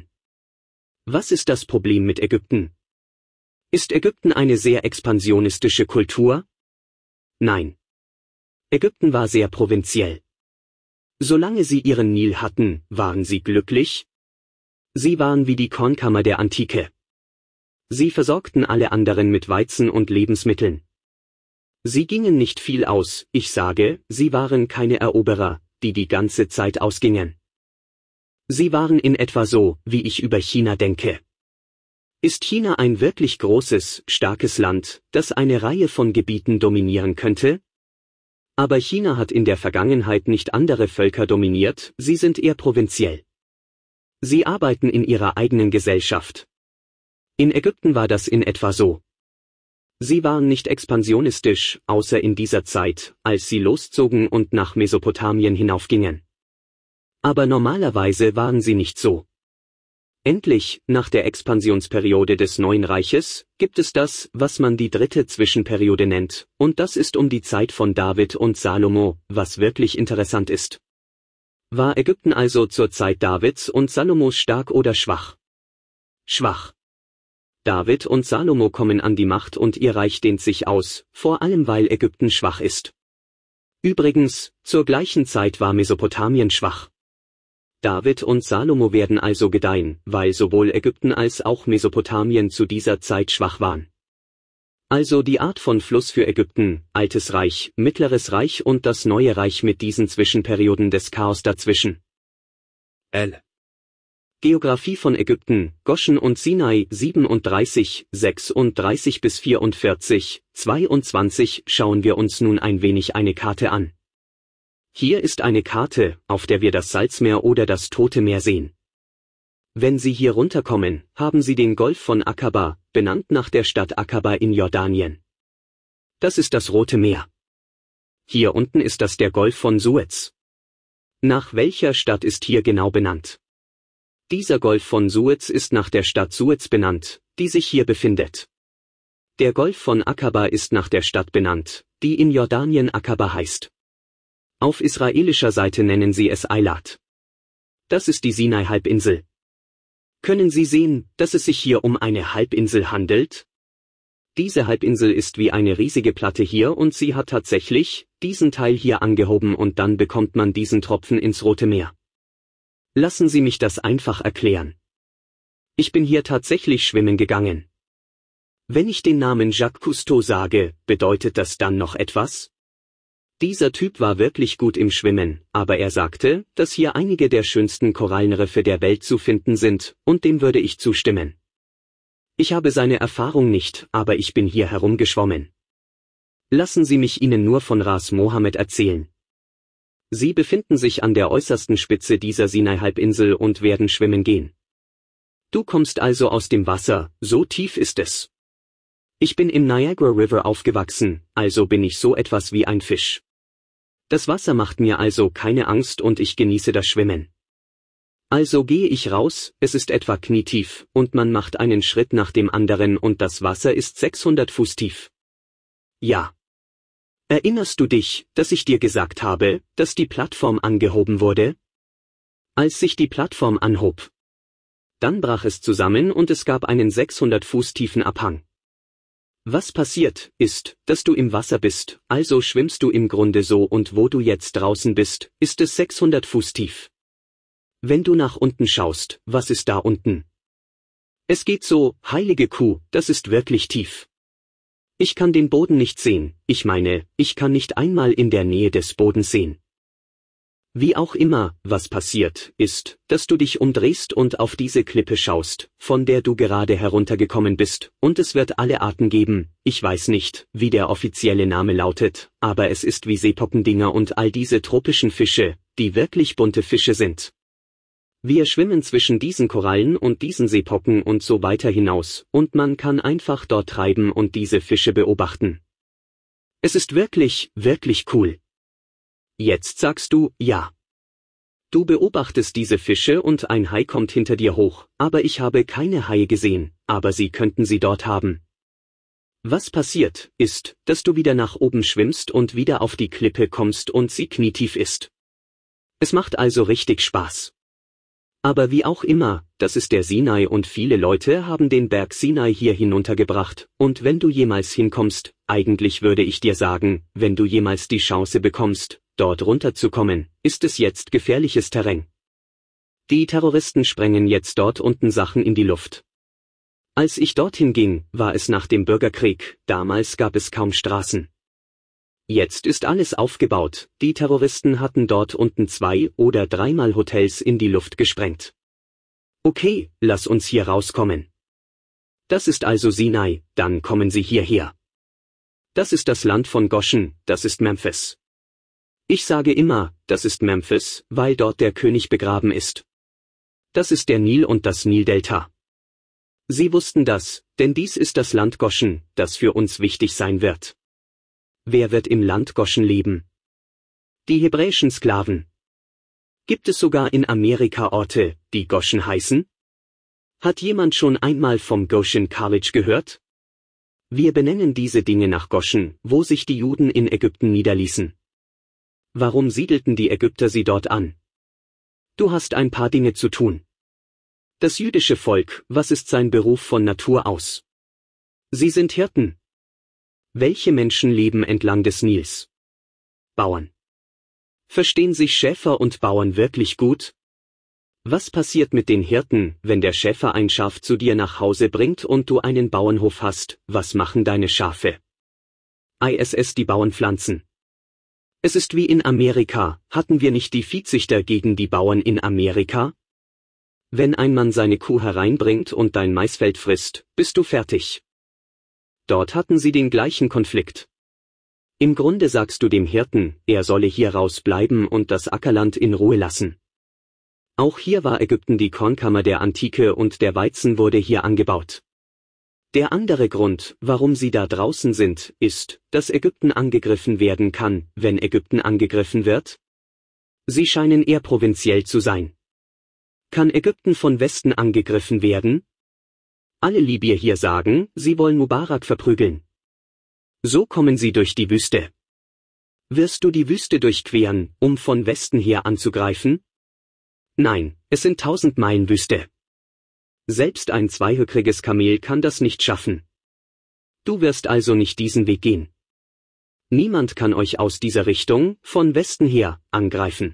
Was ist das Problem mit Ägypten? Ist Ägypten eine sehr expansionistische Kultur? Nein. Ägypten war sehr provinziell. Solange sie ihren Nil hatten, waren sie glücklich. Sie waren wie die Kornkammer der Antike. Sie versorgten alle anderen mit Weizen und Lebensmitteln. Sie gingen nicht viel aus, ich sage, sie waren keine Eroberer, die die ganze Zeit ausgingen. Sie waren in etwa so, wie ich über China denke. Ist China ein wirklich großes, starkes Land, das eine Reihe von Gebieten dominieren könnte? Aber China hat in der Vergangenheit nicht andere Völker dominiert, sie sind eher provinziell. Sie arbeiten in ihrer eigenen Gesellschaft. In Ägypten war das in etwa so. Sie waren nicht expansionistisch, außer in dieser Zeit, als sie loszogen und nach Mesopotamien hinaufgingen. Aber normalerweise waren sie nicht so. Endlich, nach der Expansionsperiode des Neuen Reiches, gibt es das, was man die dritte Zwischenperiode nennt, und das ist um die Zeit von David und Salomo, was wirklich interessant ist. War Ägypten also zur Zeit Davids und Salomos stark oder schwach? Schwach. David und Salomo kommen an die Macht und ihr Reich dehnt sich aus, vor allem weil Ägypten schwach ist. Übrigens, zur gleichen Zeit war Mesopotamien schwach. David und Salomo werden also gedeihen, weil sowohl Ägypten als auch Mesopotamien zu dieser Zeit schwach waren. Also die Art von Fluss für Ägypten, Altes Reich, Mittleres Reich und das Neue Reich mit diesen Zwischenperioden des Chaos dazwischen. L. Geographie von Ägypten, Goschen und Sinai 37, 36 bis 44, 22 schauen wir uns nun ein wenig eine Karte an. Hier ist eine Karte, auf der wir das Salzmeer oder das Tote Meer sehen. Wenn Sie hier runterkommen, haben Sie den Golf von Akaba, benannt nach der Stadt Akaba in Jordanien. Das ist das Rote Meer. Hier unten ist das der Golf von Suez. Nach welcher Stadt ist hier genau benannt? Dieser Golf von Suez ist nach der Stadt Suez benannt, die sich hier befindet. Der Golf von Akaba ist nach der Stadt benannt, die in Jordanien Akaba heißt. Auf israelischer Seite nennen sie es Eilat. Das ist die Sinai-Halbinsel. Können Sie sehen, dass es sich hier um eine Halbinsel handelt? Diese Halbinsel ist wie eine riesige Platte hier und sie hat tatsächlich diesen Teil hier angehoben und dann bekommt man diesen Tropfen ins Rote Meer. Lassen Sie mich das einfach erklären. Ich bin hier tatsächlich schwimmen gegangen. Wenn ich den Namen Jacques Cousteau sage, bedeutet das dann noch etwas? Dieser Typ war wirklich gut im Schwimmen, aber er sagte, dass hier einige der schönsten Korallenriffe der Welt zu finden sind, und dem würde ich zustimmen. Ich habe seine Erfahrung nicht, aber ich bin hier herumgeschwommen. Lassen Sie mich Ihnen nur von Ras Mohammed erzählen. Sie befinden sich an der äußersten Spitze dieser Sinai-Halbinsel und werden schwimmen gehen. Du kommst also aus dem Wasser, so tief ist es. Ich bin im Niagara River aufgewachsen, also bin ich so etwas wie ein Fisch. Das Wasser macht mir also keine Angst und ich genieße das Schwimmen. Also gehe ich raus, es ist etwa knietief, und man macht einen Schritt nach dem anderen und das Wasser ist 600 Fuß tief. Ja. Erinnerst du dich, dass ich dir gesagt habe, dass die Plattform angehoben wurde? als sich die Plattform anhob. Dann brach es zusammen und es gab einen 600 Fuß tiefen Abhang. Was passiert, ist, dass du im Wasser bist, also schwimmst du im Grunde so und wo du jetzt draußen bist, ist es 600 Fuß tief. Wenn du nach unten schaust, was ist da unten? Es geht so, heilige Kuh, das ist wirklich tief. Ich kann den Boden nicht sehen, ich meine, ich kann nicht einmal in der Nähe des Bodens sehen. Wie auch immer, was passiert, ist, dass du dich umdrehst und auf diese Klippe schaust, von der du gerade heruntergekommen bist, und es wird alle Arten geben, ich weiß nicht, wie der offizielle Name lautet, aber es ist wie Seepockendinger und all diese tropischen Fische, die wirklich bunte Fische sind. Wir schwimmen zwischen diesen Korallen und diesen Seepocken und so weiter hinaus, und man kann einfach dort treiben und diese Fische beobachten. Es ist wirklich, wirklich cool. Jetzt sagst du, ja. Du beobachtest diese Fische und ein Hai kommt hinter dir hoch, aber ich habe keine Haie gesehen, aber sie könnten sie dort haben. Was passiert, ist, dass du wieder nach oben schwimmst und wieder auf die Klippe kommst und sie knietief ist. Es macht also richtig Spaß. Aber wie auch immer, das ist der Sinai und viele Leute haben den Berg Sinai hier hinuntergebracht, und wenn du jemals hinkommst, eigentlich würde ich dir sagen, wenn du jemals die Chance bekommst, dort runterzukommen, ist es jetzt gefährliches Terrain. Die Terroristen sprengen jetzt dort unten Sachen in die Luft. Als ich dorthin ging, war es nach dem Bürgerkrieg, damals gab es kaum Straßen. Jetzt ist alles aufgebaut, die Terroristen hatten dort unten 2- oder 3-mal Hotels in die Luft gesprengt. Okay, lass uns hier rauskommen. Das ist also Sinai, dann kommen Sie hierher. Das ist das Land von Goshen, das ist Memphis. Ich sage immer, das ist Memphis, weil dort der König begraben ist. Das ist der Nil und das Nildelta. Sie wussten das, denn dies ist das Land Goshen, das für uns wichtig sein wird. Wer wird im Land Goshen leben? Die hebräischen Sklaven. Gibt es sogar in Amerika Orte, die Goshen heißen? Hat jemand schon einmal vom Goshen College gehört? Wir benennen diese Dinge nach Goshen, wo sich die Juden in Ägypten niederließen. Warum siedelten die Ägypter sie dort an? Du hast ein paar Dinge zu tun. Das jüdische Volk, was ist sein Beruf von Natur aus? Sie sind Hirten. Welche Menschen leben entlang des Nils? Bauern. Verstehen sich Schäfer und Bauern wirklich gut? Was passiert mit den Hirten, wenn der Schäfer ein Schaf zu dir nach Hause bringt und du einen Bauernhof hast, was machen deine Schafe? ISS die Bauern pflanzen. Es ist wie in Amerika, hatten wir nicht die Viehzüchter gegen die Bauern in Amerika? Wenn ein Mann seine Kuh hereinbringt und dein Maisfeld frisst, bist du fertig. Dort hatten sie den gleichen Konflikt. Im Grunde sagst du dem Hirten, er solle hier rausbleiben und das Ackerland in Ruhe lassen. Auch hier war Ägypten die Kornkammer der Antike und der Weizen wurde hier angebaut. Der andere Grund, warum sie da draußen sind, ist, dass Ägypten angegriffen werden kann, wenn Ägypten angegriffen wird. Sie scheinen eher provinziell zu sein. Kann Ägypten von Westen angegriffen werden? Alle Libyer hier sagen, sie wollen Mubarak verprügeln. So kommen sie durch die Wüste. Wirst du die Wüste durchqueren, um von Westen her anzugreifen? Nein, es sind 1000 Meilen Wüste. Selbst ein zweihöckriges Kamel kann das nicht schaffen. Du wirst also nicht diesen Weg gehen. Niemand kann euch aus dieser Richtung, von Westen her, angreifen.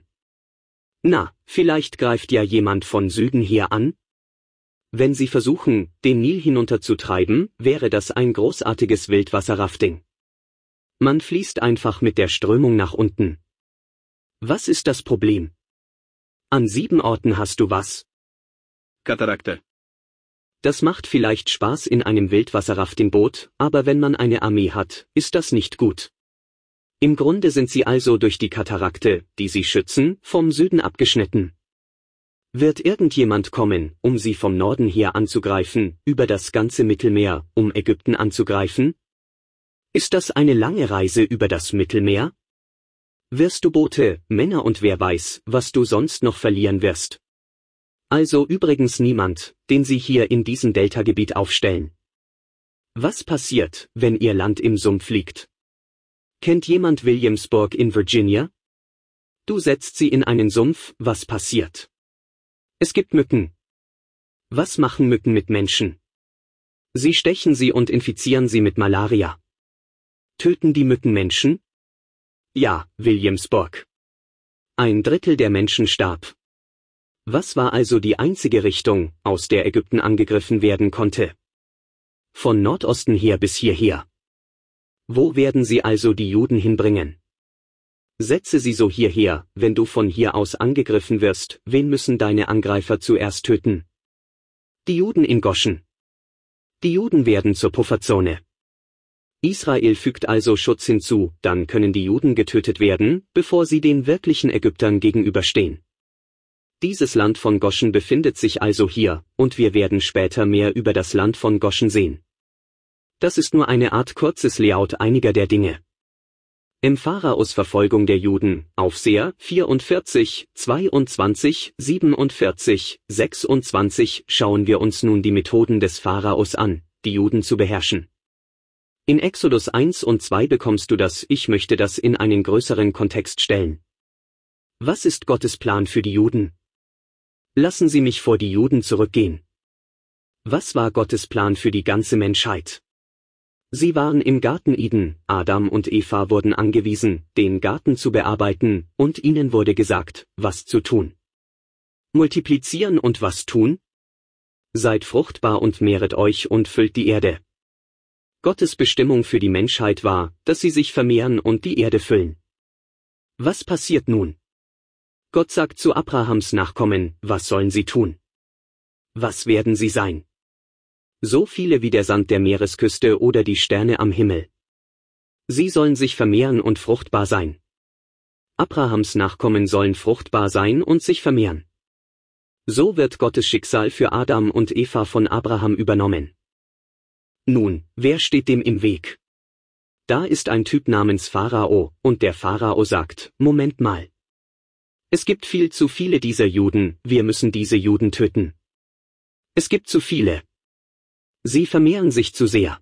Na, vielleicht greift ja jemand von Süden her an? Wenn sie versuchen, den Nil hinunterzutreiben, wäre das ein großartiges Wildwasserrafting. Man fließt einfach mit der Strömung nach unten. Was ist das Problem? An 7 Orten hast du was? Katarakte. Das macht vielleicht Spaß in einem Wildwasserraftingboot, aber wenn man eine Armee hat, ist das nicht gut. Im Grunde sind sie also durch die Katarakte, die sie schützen, vom Süden abgeschnitten. Wird irgendjemand kommen, um sie vom Norden her anzugreifen, über das ganze Mittelmeer, um Ägypten anzugreifen? Ist das eine lange Reise über das Mittelmeer? Wirst du Boote, Männer und wer weiß, was du sonst noch verlieren wirst? Also übrigens niemand, den sie hier in diesem Deltagebiet aufstellen. Was passiert, wenn ihr Land im Sumpf liegt? Kennt jemand Williamsburg in Virginia? Du setzt sie in einen Sumpf, was passiert? Es gibt Mücken. Was machen Mücken mit Menschen? Sie stechen sie und infizieren sie mit Malaria. Töten die Mücken Menschen? Ja, Williamsburg. 1/3 der Menschen starb. Was war also die einzige Richtung, aus der Ägypten angegriffen werden konnte? Von Nordosten her bis hierher. Wo werden sie also die Juden hinbringen? Setze sie so hierher, wenn du von hier aus angegriffen wirst, wen müssen deine Angreifer zuerst töten? Die Juden in Goschen. Die Juden werden zur Pufferzone. Israel fügt also Schutz hinzu, dann können die Juden getötet werden, bevor sie den wirklichen Ägyptern gegenüberstehen. Dieses Land von Goschen befindet sich also hier, und wir werden später mehr über das Land von Goschen sehen. Das ist nur eine Art kurzes Layout einiger der Dinge. Im Pharaos Verfolgung der Juden, Aufseher, 44, 22, 47, 26, schauen wir uns nun die Methoden des Pharaos an, die Juden zu beherrschen. In Exodus 1 und 2 bekommst du das, ich möchte das in einen größeren Kontext stellen. Was ist Gottes Plan für die Juden? Lassen Sie mich vor die Juden zurückgehen. Was war Gottes Plan für die ganze Menschheit? Sie waren im Garten Eden, Adam und Eva wurden angewiesen, den Garten zu bearbeiten, und ihnen wurde gesagt, was zu tun. Multiplizieren und was tun? Seid fruchtbar und mehret euch und füllt die Erde. Gottes Bestimmung für die Menschheit war, dass sie sich vermehren und die Erde füllen. Was passiert nun? Gott sagt zu Abrahams Nachkommen, was sollen sie tun? Was werden sie sein? So viele wie der Sand der Meeresküste oder die Sterne am Himmel. Sie sollen sich vermehren und fruchtbar sein. Abrahams Nachkommen sollen fruchtbar sein und sich vermehren. So wird Gottes Schicksal für Adam und Eva von Abraham übernommen. Nun, wer steht dem im Weg? Da ist ein Typ namens Pharao, und der Pharao sagt, Moment mal. Es gibt viel zu viele dieser Juden, wir müssen diese Juden töten. Es gibt zu viele. Sie vermehren sich zu sehr.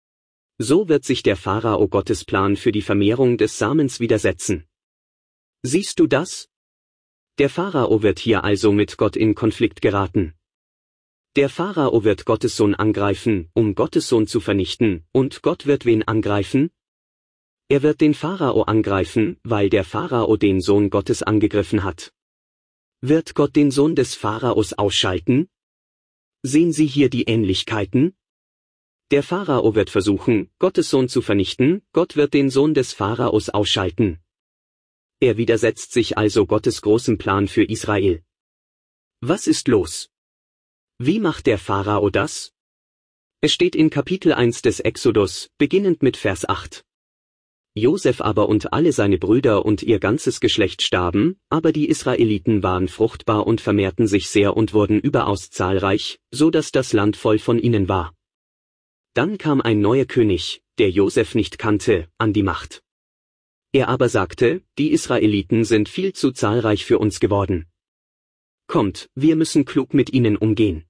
So wird sich der Pharao Gottes Plan für die Vermehrung des Samens widersetzen. Siehst du das? Der Pharao wird hier also mit Gott in Konflikt geraten. Der Pharao wird Gottes Sohn angreifen, um Gottes Sohn zu vernichten, und Gott wird wen angreifen? Er wird den Pharao angreifen, weil der Pharao den Sohn Gottes angegriffen hat. Wird Gott den Sohn des Pharaos ausschalten? Sehen Sie hier die Ähnlichkeiten? Der Pharao wird versuchen, Gottes Sohn zu vernichten, Gott wird den Sohn des Pharaos ausschalten. Er widersetzt sich also Gottes großem Plan für Israel. Was ist los? Wie macht der Pharao das? Es steht in Kapitel 1 des Exodus, beginnend mit Vers 8. Josef aber und alle seine Brüder und ihr ganzes Geschlecht starben, aber die Israeliten waren fruchtbar und vermehrten sich sehr und wurden überaus zahlreich, so dass das Land voll von ihnen war. Dann kam ein neuer König, der Josef nicht kannte, an die Macht. Er aber sagte, die Israeliten sind viel zu zahlreich für uns geworden. Kommt, wir müssen klug mit ihnen umgehen.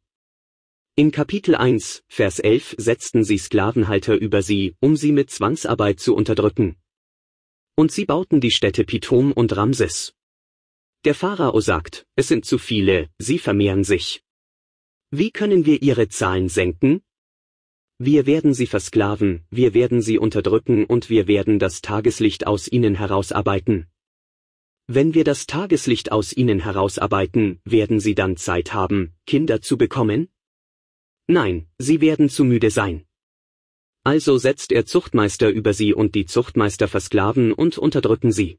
In Kapitel 1, Vers 11 setzten sie Sklavenhalter über sie, um sie mit Zwangsarbeit zu unterdrücken. Und sie bauten die Städte Pithom und Ramses. Der Pharao sagt, es sind zu viele, sie vermehren sich. Wie können wir ihre Zahlen senken? Wir werden sie versklaven, wir werden sie unterdrücken und wir werden das Tageslicht aus ihnen herausarbeiten. Wenn wir das Tageslicht aus ihnen herausarbeiten, werden sie dann Zeit haben, Kinder zu bekommen? Nein, sie werden zu müde sein. Also setzt er Zuchtmeister über sie und die Zuchtmeister versklaven und unterdrücken sie.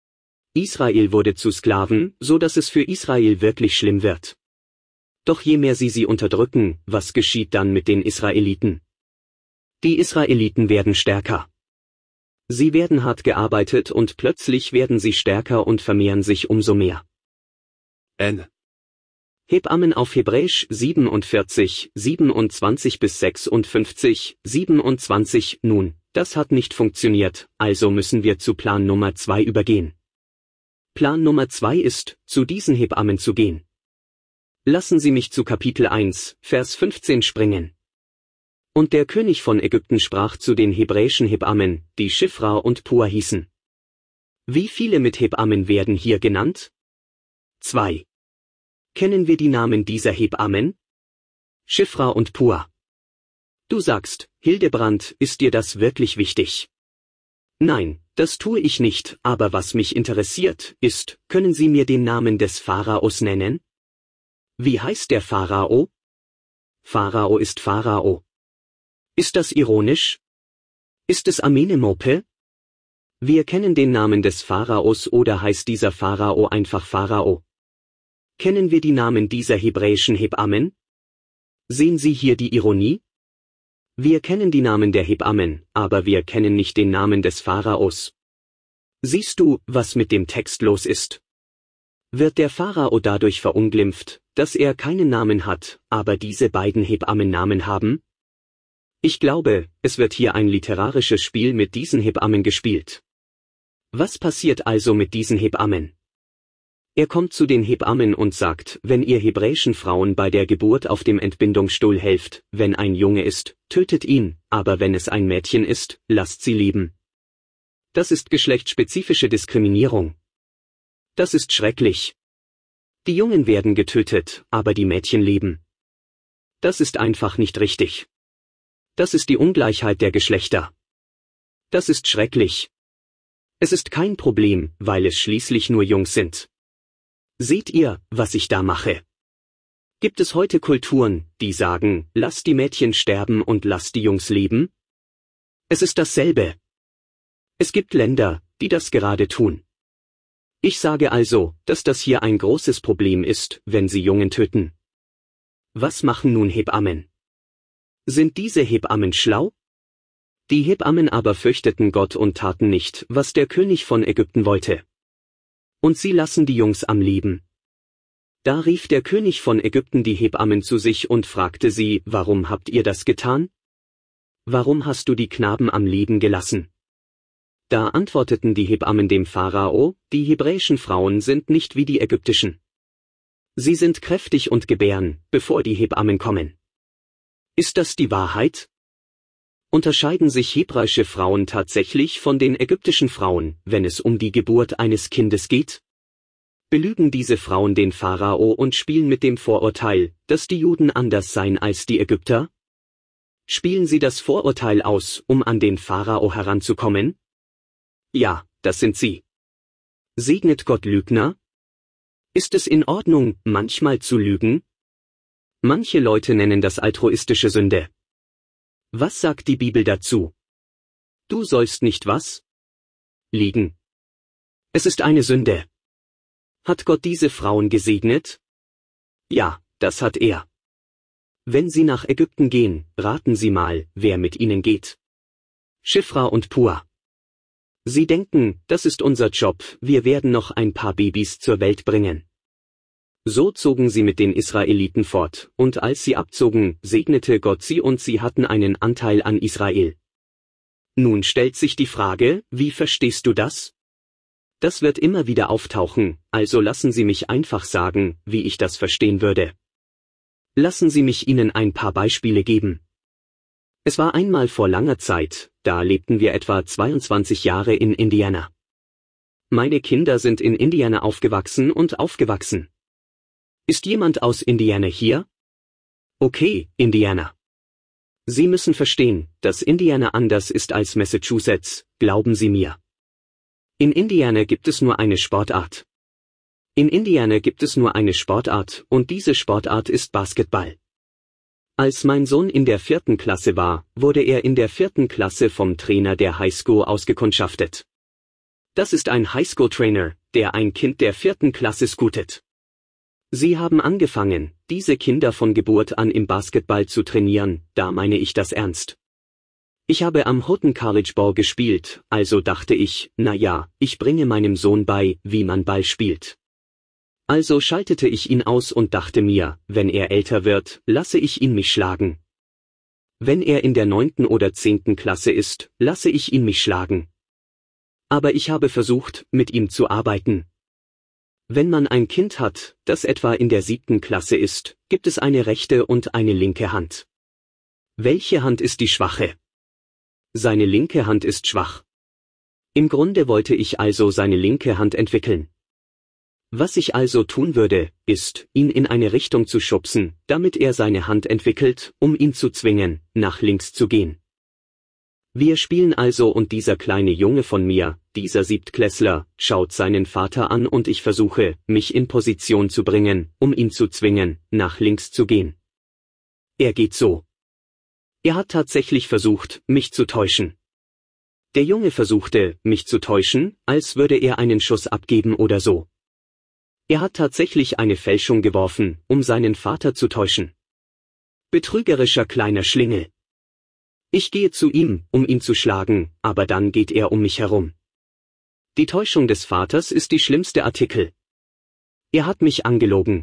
Israel wurde zu Sklaven, so dass es für Israel wirklich schlimm wird. Doch je mehr sie unterdrücken, was geschieht dann mit den Israeliten? Die Israeliten werden stärker. Sie werden hart gearbeitet und plötzlich werden sie stärker und vermehren sich umso mehr. N. Hebammen auf Hebräisch 47, 27 bis 56, 27, nun, das hat nicht funktioniert, also müssen wir zu Plan Nummer 2 übergehen. Plan Nummer 2 ist, zu diesen Hebammen zu gehen. Lassen Sie mich zu Kapitel 1, Vers 15 springen. Und der König von Ägypten sprach zu den hebräischen Hebammen, die Schifra und Pua hießen. Wie viele mit Hebammen werden hier genannt? 2. Kennen wir die Namen dieser Hebammen? Shifra und Pua. Du sagst, Hildebrand, ist dir das wirklich wichtig? Nein, das tue ich nicht, aber was mich interessiert, ist, können Sie mir den Namen des Pharaos nennen? Wie heißt der Pharao? Pharao ist Pharao. Ist das ironisch? Ist es Amenemope? Wir kennen den Namen des Pharaos oder heißt dieser Pharao einfach Pharao? Kennen wir die Namen dieser hebräischen Hebammen? Sehen Sie hier die Ironie? Wir kennen die Namen der Hebammen, aber wir kennen nicht den Namen des Pharaos. Siehst du, was mit dem Text los ist? Wird der Pharao dadurch verunglimpft, dass er keinen Namen hat, aber diese beiden Hebammen Namen haben? Ich glaube, es wird hier ein literarisches Spiel mit diesen Hebammen gespielt. Was passiert also mit diesen Hebammen? Er kommt zu den Hebammen und sagt, wenn ihr hebräischen Frauen bei der Geburt auf dem Entbindungsstuhl helft, wenn ein Junge ist, tötet ihn, aber wenn es ein Mädchen ist, lasst sie leben. Das ist geschlechtsspezifische Diskriminierung. Das ist schrecklich. Die Jungen werden getötet, aber die Mädchen leben. Das ist einfach nicht richtig. Das ist die Ungleichheit der Geschlechter. Das ist schrecklich. Es ist kein Problem, weil es schließlich nur Jungs sind. Seht ihr, was ich da mache? Gibt es heute Kulturen, die sagen, lasst die Mädchen sterben und lasst die Jungs leben? Es ist dasselbe. Es gibt Länder, die das gerade tun. Ich sage also, dass das hier ein großes Problem ist, wenn sie Jungen töten. Was machen nun Hebammen? Sind diese Hebammen schlau? Die Hebammen aber fürchteten Gott und taten nicht, was der König von Ägypten wollte. Und sie lassen die Jungs am Leben. Da rief der König von Ägypten die Hebammen zu sich und fragte sie, warum habt ihr das getan? Warum hast du die Knaben am Leben gelassen? Da antworteten die Hebammen dem Pharao, die hebräischen Frauen sind nicht wie die ägyptischen. Sie sind kräftig und gebären, bevor die Hebammen kommen. Ist das die Wahrheit? Unterscheiden sich hebräische Frauen tatsächlich von den ägyptischen Frauen, wenn es um die Geburt eines Kindes geht? Belügen diese Frauen den Pharao und spielen mit dem Vorurteil, dass die Juden anders seien als die Ägypter? Spielen sie das Vorurteil aus, um an den Pharao heranzukommen? Ja, das sind sie. Segnet Gott Lügner? Ist es in Ordnung, manchmal zu lügen? Manche Leute nennen das altruistische Sünde. Was sagt die Bibel dazu? Du sollst nicht was? Liegen. Es ist eine Sünde. Hat Gott diese Frauen gesegnet? Ja, das hat er. Wenn sie nach Ägypten gehen, raten Sie mal, wer mit ihnen geht. Shifra und Pua. Sie denken, das ist unser Job, wir werden noch ein paar Babys zur Welt bringen. So zogen sie mit den Israeliten fort, und als sie abzogen, segnete Gott sie und sie hatten einen Anteil an Israel. Nun stellt sich die Frage, wie verstehst du das? Das wird immer wieder auftauchen, also lassen Sie mich einfach sagen, wie ich das verstehen würde. Lassen Sie mich Ihnen ein paar Beispiele geben. Es war einmal vor langer Zeit, da lebten wir etwa 22 Jahre in Indiana. Meine Kinder sind in Indiana aufgewachsen und aufgewachsen. Ist jemand aus Indiana hier? Okay, Indiana. Sie müssen verstehen, dass Indiana anders ist als Massachusetts, glauben Sie mir. In Indiana gibt es nur eine Sportart. In Indiana gibt es nur eine Sportart, und diese Sportart ist Basketball. Als mein Sohn in der 4. Klasse war, wurde er in der 4. Klasse vom Trainer der Highschool ausgekundschaftet. Das ist ein Highschool-Trainer, der ein Kind der 4. Klasse scoutet. Sie haben angefangen, diese Kinder von Geburt an im Basketball zu trainieren, da meine ich das ernst. Ich habe am Houghton College Ball gespielt, also dachte ich, na ja, ich bringe meinem Sohn bei, wie man Ball spielt. Also schaltete ich ihn aus und dachte mir, wenn er älter wird, lasse ich ihn mich schlagen. Wenn er in der 9. oder 10. Klasse ist, lasse ich ihn mich schlagen. Aber ich habe versucht, mit ihm zu arbeiten. Wenn man ein Kind hat, das etwa in der 7. Klasse ist, gibt es eine rechte und eine linke Hand. Welche Hand ist die schwache? Seine linke Hand ist schwach. Im Grunde wollte ich also seine linke Hand entwickeln. Was ich also tun würde, ist, ihn in eine Richtung zu schubsen, damit er seine Hand entwickelt, um ihn zu zwingen, nach links zu gehen. Wir spielen also und dieser kleine Junge von mir, dieser Siebtklässler, schaut seinen Vater an und ich versuche, mich in Position zu bringen, um ihn zu zwingen, nach links zu gehen. Er geht so. Er hat tatsächlich versucht, mich zu täuschen. Der Junge versuchte, mich zu täuschen, als würde er einen Schuss abgeben oder so. Er hat tatsächlich eine Fälschung geworfen, um seinen Vater zu täuschen. Betrügerischer kleiner Schlingel. Ich gehe zu ihm, um ihn zu schlagen, aber dann geht er um mich herum. Die Täuschung des Vaters ist die schlimmste Artikel. Er hat mich angelogen.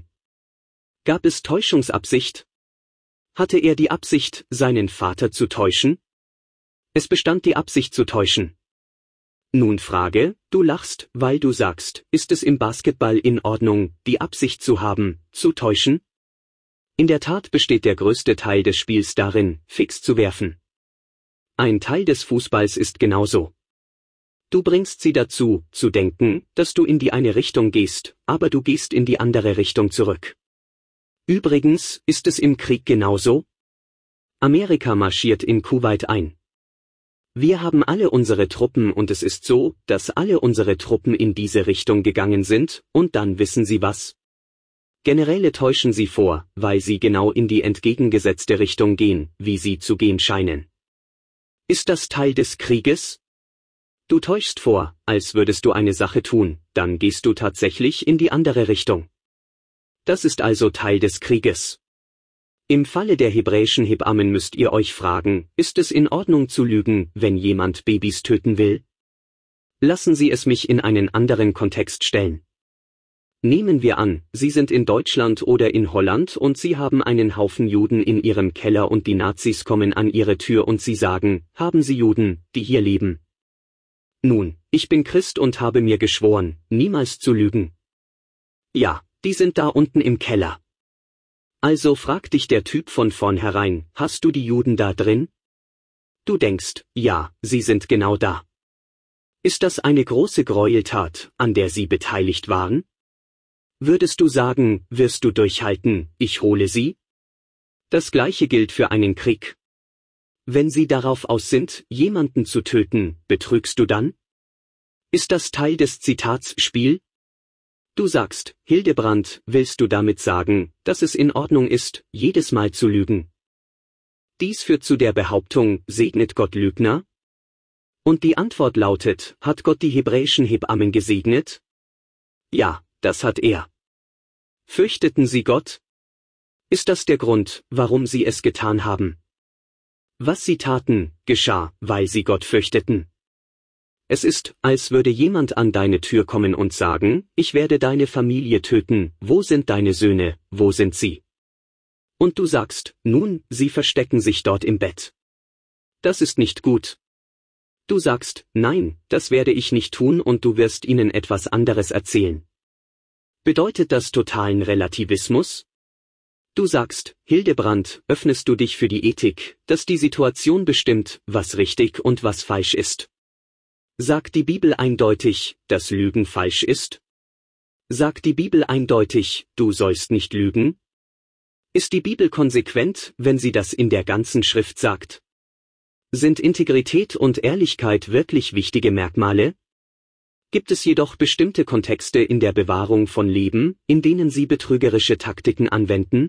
Gab es Täuschungsabsicht? Hatte er die Absicht, seinen Vater zu täuschen? Es bestand die Absicht zu täuschen. Nun Frage, du lachst, weil du sagst, ist es im Basketball in Ordnung, die Absicht zu haben, zu täuschen? In der Tat besteht der größte Teil des Spiels darin, fix zu werfen. Ein Teil des Fußballs ist genauso. Du bringst sie dazu, zu denken, dass du in die eine Richtung gehst, aber du gehst in die andere Richtung zurück. Übrigens, ist es im Krieg genauso? Amerika marschiert in Kuwait ein. Wir haben alle unsere Truppen und es ist so, dass alle unsere Truppen in diese Richtung gegangen sind, und dann wissen sie was. Generäle täuschen sie vor, weil sie genau in die entgegengesetzte Richtung gehen, wie sie zu gehen scheinen. Ist das Teil des Krieges? Du täuschst vor, als würdest du eine Sache tun, dann gehst du tatsächlich in die andere Richtung. Das ist also Teil des Krieges. Im Falle der hebräischen Hebammen müsst ihr euch fragen, ist es in Ordnung zu lügen, wenn jemand Babys töten will? Lassen Sie es mich in einen anderen Kontext stellen. Nehmen wir an, Sie sind in Deutschland oder in Holland und Sie haben einen Haufen Juden in Ihrem Keller und die Nazis kommen an Ihre Tür und Sie sagen, haben Sie Juden, die hier leben? Nun, ich bin Christ und habe mir geschworen, niemals zu lügen. Ja, die sind da unten im Keller. Also fragt dich der Typ von vornherein, hast du die Juden da drin? Du denkst, ja, sie sind genau da. Ist das eine große Gräueltat, an der sie beteiligt waren? Würdest du sagen, wirst du durchhalten, ich hole sie? Das gleiche gilt für einen Krieg. Wenn sie darauf aus sind, jemanden zu töten, betrügst du dann? Ist das Teil des Zitats Spiel? Du sagst, Hildebrand, willst du damit sagen, dass es in Ordnung ist, jedes Mal zu lügen? Dies führt zu der Behauptung, segnet Gott Lügner? Und die Antwort lautet, hat Gott die hebräischen Hebammen gesegnet? Ja, das hat er. Fürchteten sie Gott? Ist das der Grund, warum sie es getan haben? Was sie taten, geschah, weil sie Gott fürchteten. Es ist, als würde jemand an deine Tür kommen und sagen, ich werde deine Familie töten, wo sind deine Söhne, wo sind sie? Und du sagst, nun, sie verstecken sich dort im Bett. Das ist nicht gut. Du sagst, nein, das werde ich nicht tun und du wirst ihnen etwas anderes erzählen. Bedeutet das totalen Relativismus? Du sagst, Hildebrand, öffnest du dich für die Ethik, dass die Situation bestimmt, was richtig und was falsch ist? Sagt die Bibel eindeutig, dass Lügen falsch ist? Sagt die Bibel eindeutig, du sollst nicht lügen? Ist die Bibel konsequent, wenn sie das in der ganzen Schrift sagt? Sind Integrität und Ehrlichkeit wirklich wichtige Merkmale? Gibt es jedoch bestimmte Kontexte in der Bewahrung von Leben, in denen sie betrügerische Taktiken anwenden?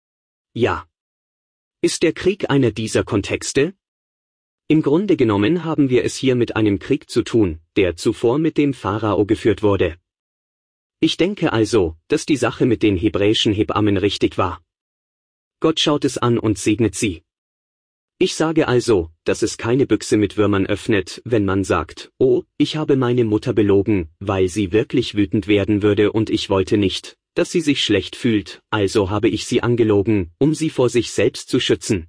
Ja. Ist der Krieg einer dieser Kontexte? Im Grunde genommen haben wir es hier mit einem Krieg zu tun, der zuvor mit dem Pharao geführt wurde. Ich denke also, dass die Sache mit den hebräischen Hebammen richtig war. Gott schaut es an und segnet sie. Ich sage also, dass es keine Büchse mit Würmern öffnet, wenn man sagt, oh, ich habe meine Mutter belogen, weil sie wirklich wütend werden würde und ich wollte nicht, dass sie sich schlecht fühlt, also habe ich sie angelogen, um sie vor sich selbst zu schützen.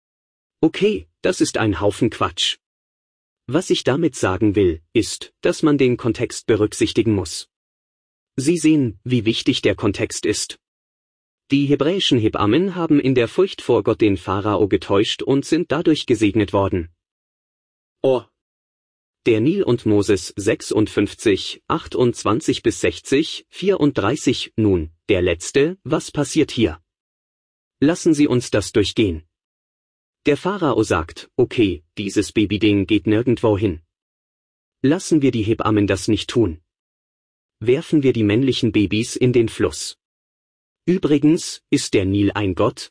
Okay, das ist ein Haufen Quatsch. Was ich damit sagen will, ist, dass man den Kontext berücksichtigen muss. Sie sehen, wie wichtig der Kontext ist. Die hebräischen Hebammen haben in der Furcht vor Gott den Pharao getäuscht und sind dadurch gesegnet worden. Oh. Der Nil und Moses 56, 28 bis 60, 34. Nun, der letzte, was passiert hier? Lassen Sie uns das durchgehen. Der Pharao sagt, okay, dieses Babyding geht nirgendwo hin. Lassen wir die Hebammen das nicht tun. Werfen wir die männlichen Babys in den Fluss. Übrigens, ist der Nil ein Gott?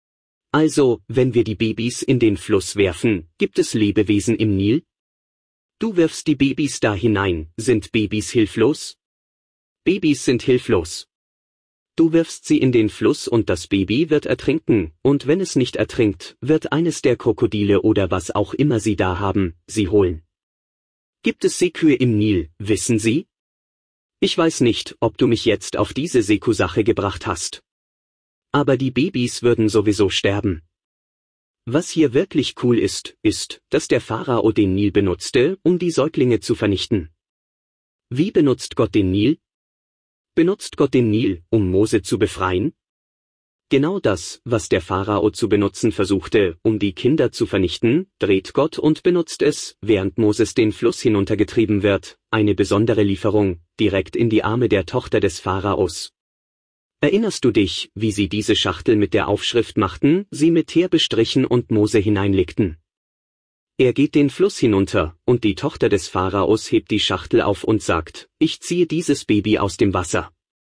Also, wenn wir die Babys in den Fluss werfen, gibt es Lebewesen im Nil? Du wirfst die Babys da hinein, sind Babys hilflos? Babys sind hilflos. Du wirfst sie in den Fluss und das Baby wird ertrinken, und wenn es nicht ertrinkt, wird eines der Krokodile oder was auch immer sie da haben, sie holen. Gibt es Seekühe im Nil, wissen Sie? Ich weiß nicht, ob du mich jetzt auf diese Seekuh-Sache gebracht hast. Aber die Babys würden sowieso sterben. Was hier wirklich cool ist, dass der Pharao den Nil benutzte, um die Säuglinge zu vernichten. Wie benutzt Gott den Nil? Benutzt Gott den Nil, um Mose zu befreien? Genau das, was der Pharao zu benutzen versuchte, um die Kinder zu vernichten, dreht Gott und benutzt es, während Moses den Fluss hinuntergetrieben wird, eine besondere Lieferung, direkt in die Arme der Tochter des Pharaos. Erinnerst du dich, wie sie diese Schachtel mit der Aufschrift machten, sie mit Teer bestrichen und Mose hineinlegten? Er geht den Fluss hinunter, und die Tochter des Pharaos hebt die Schachtel auf und sagt, ich ziehe dieses Baby aus dem Wasser.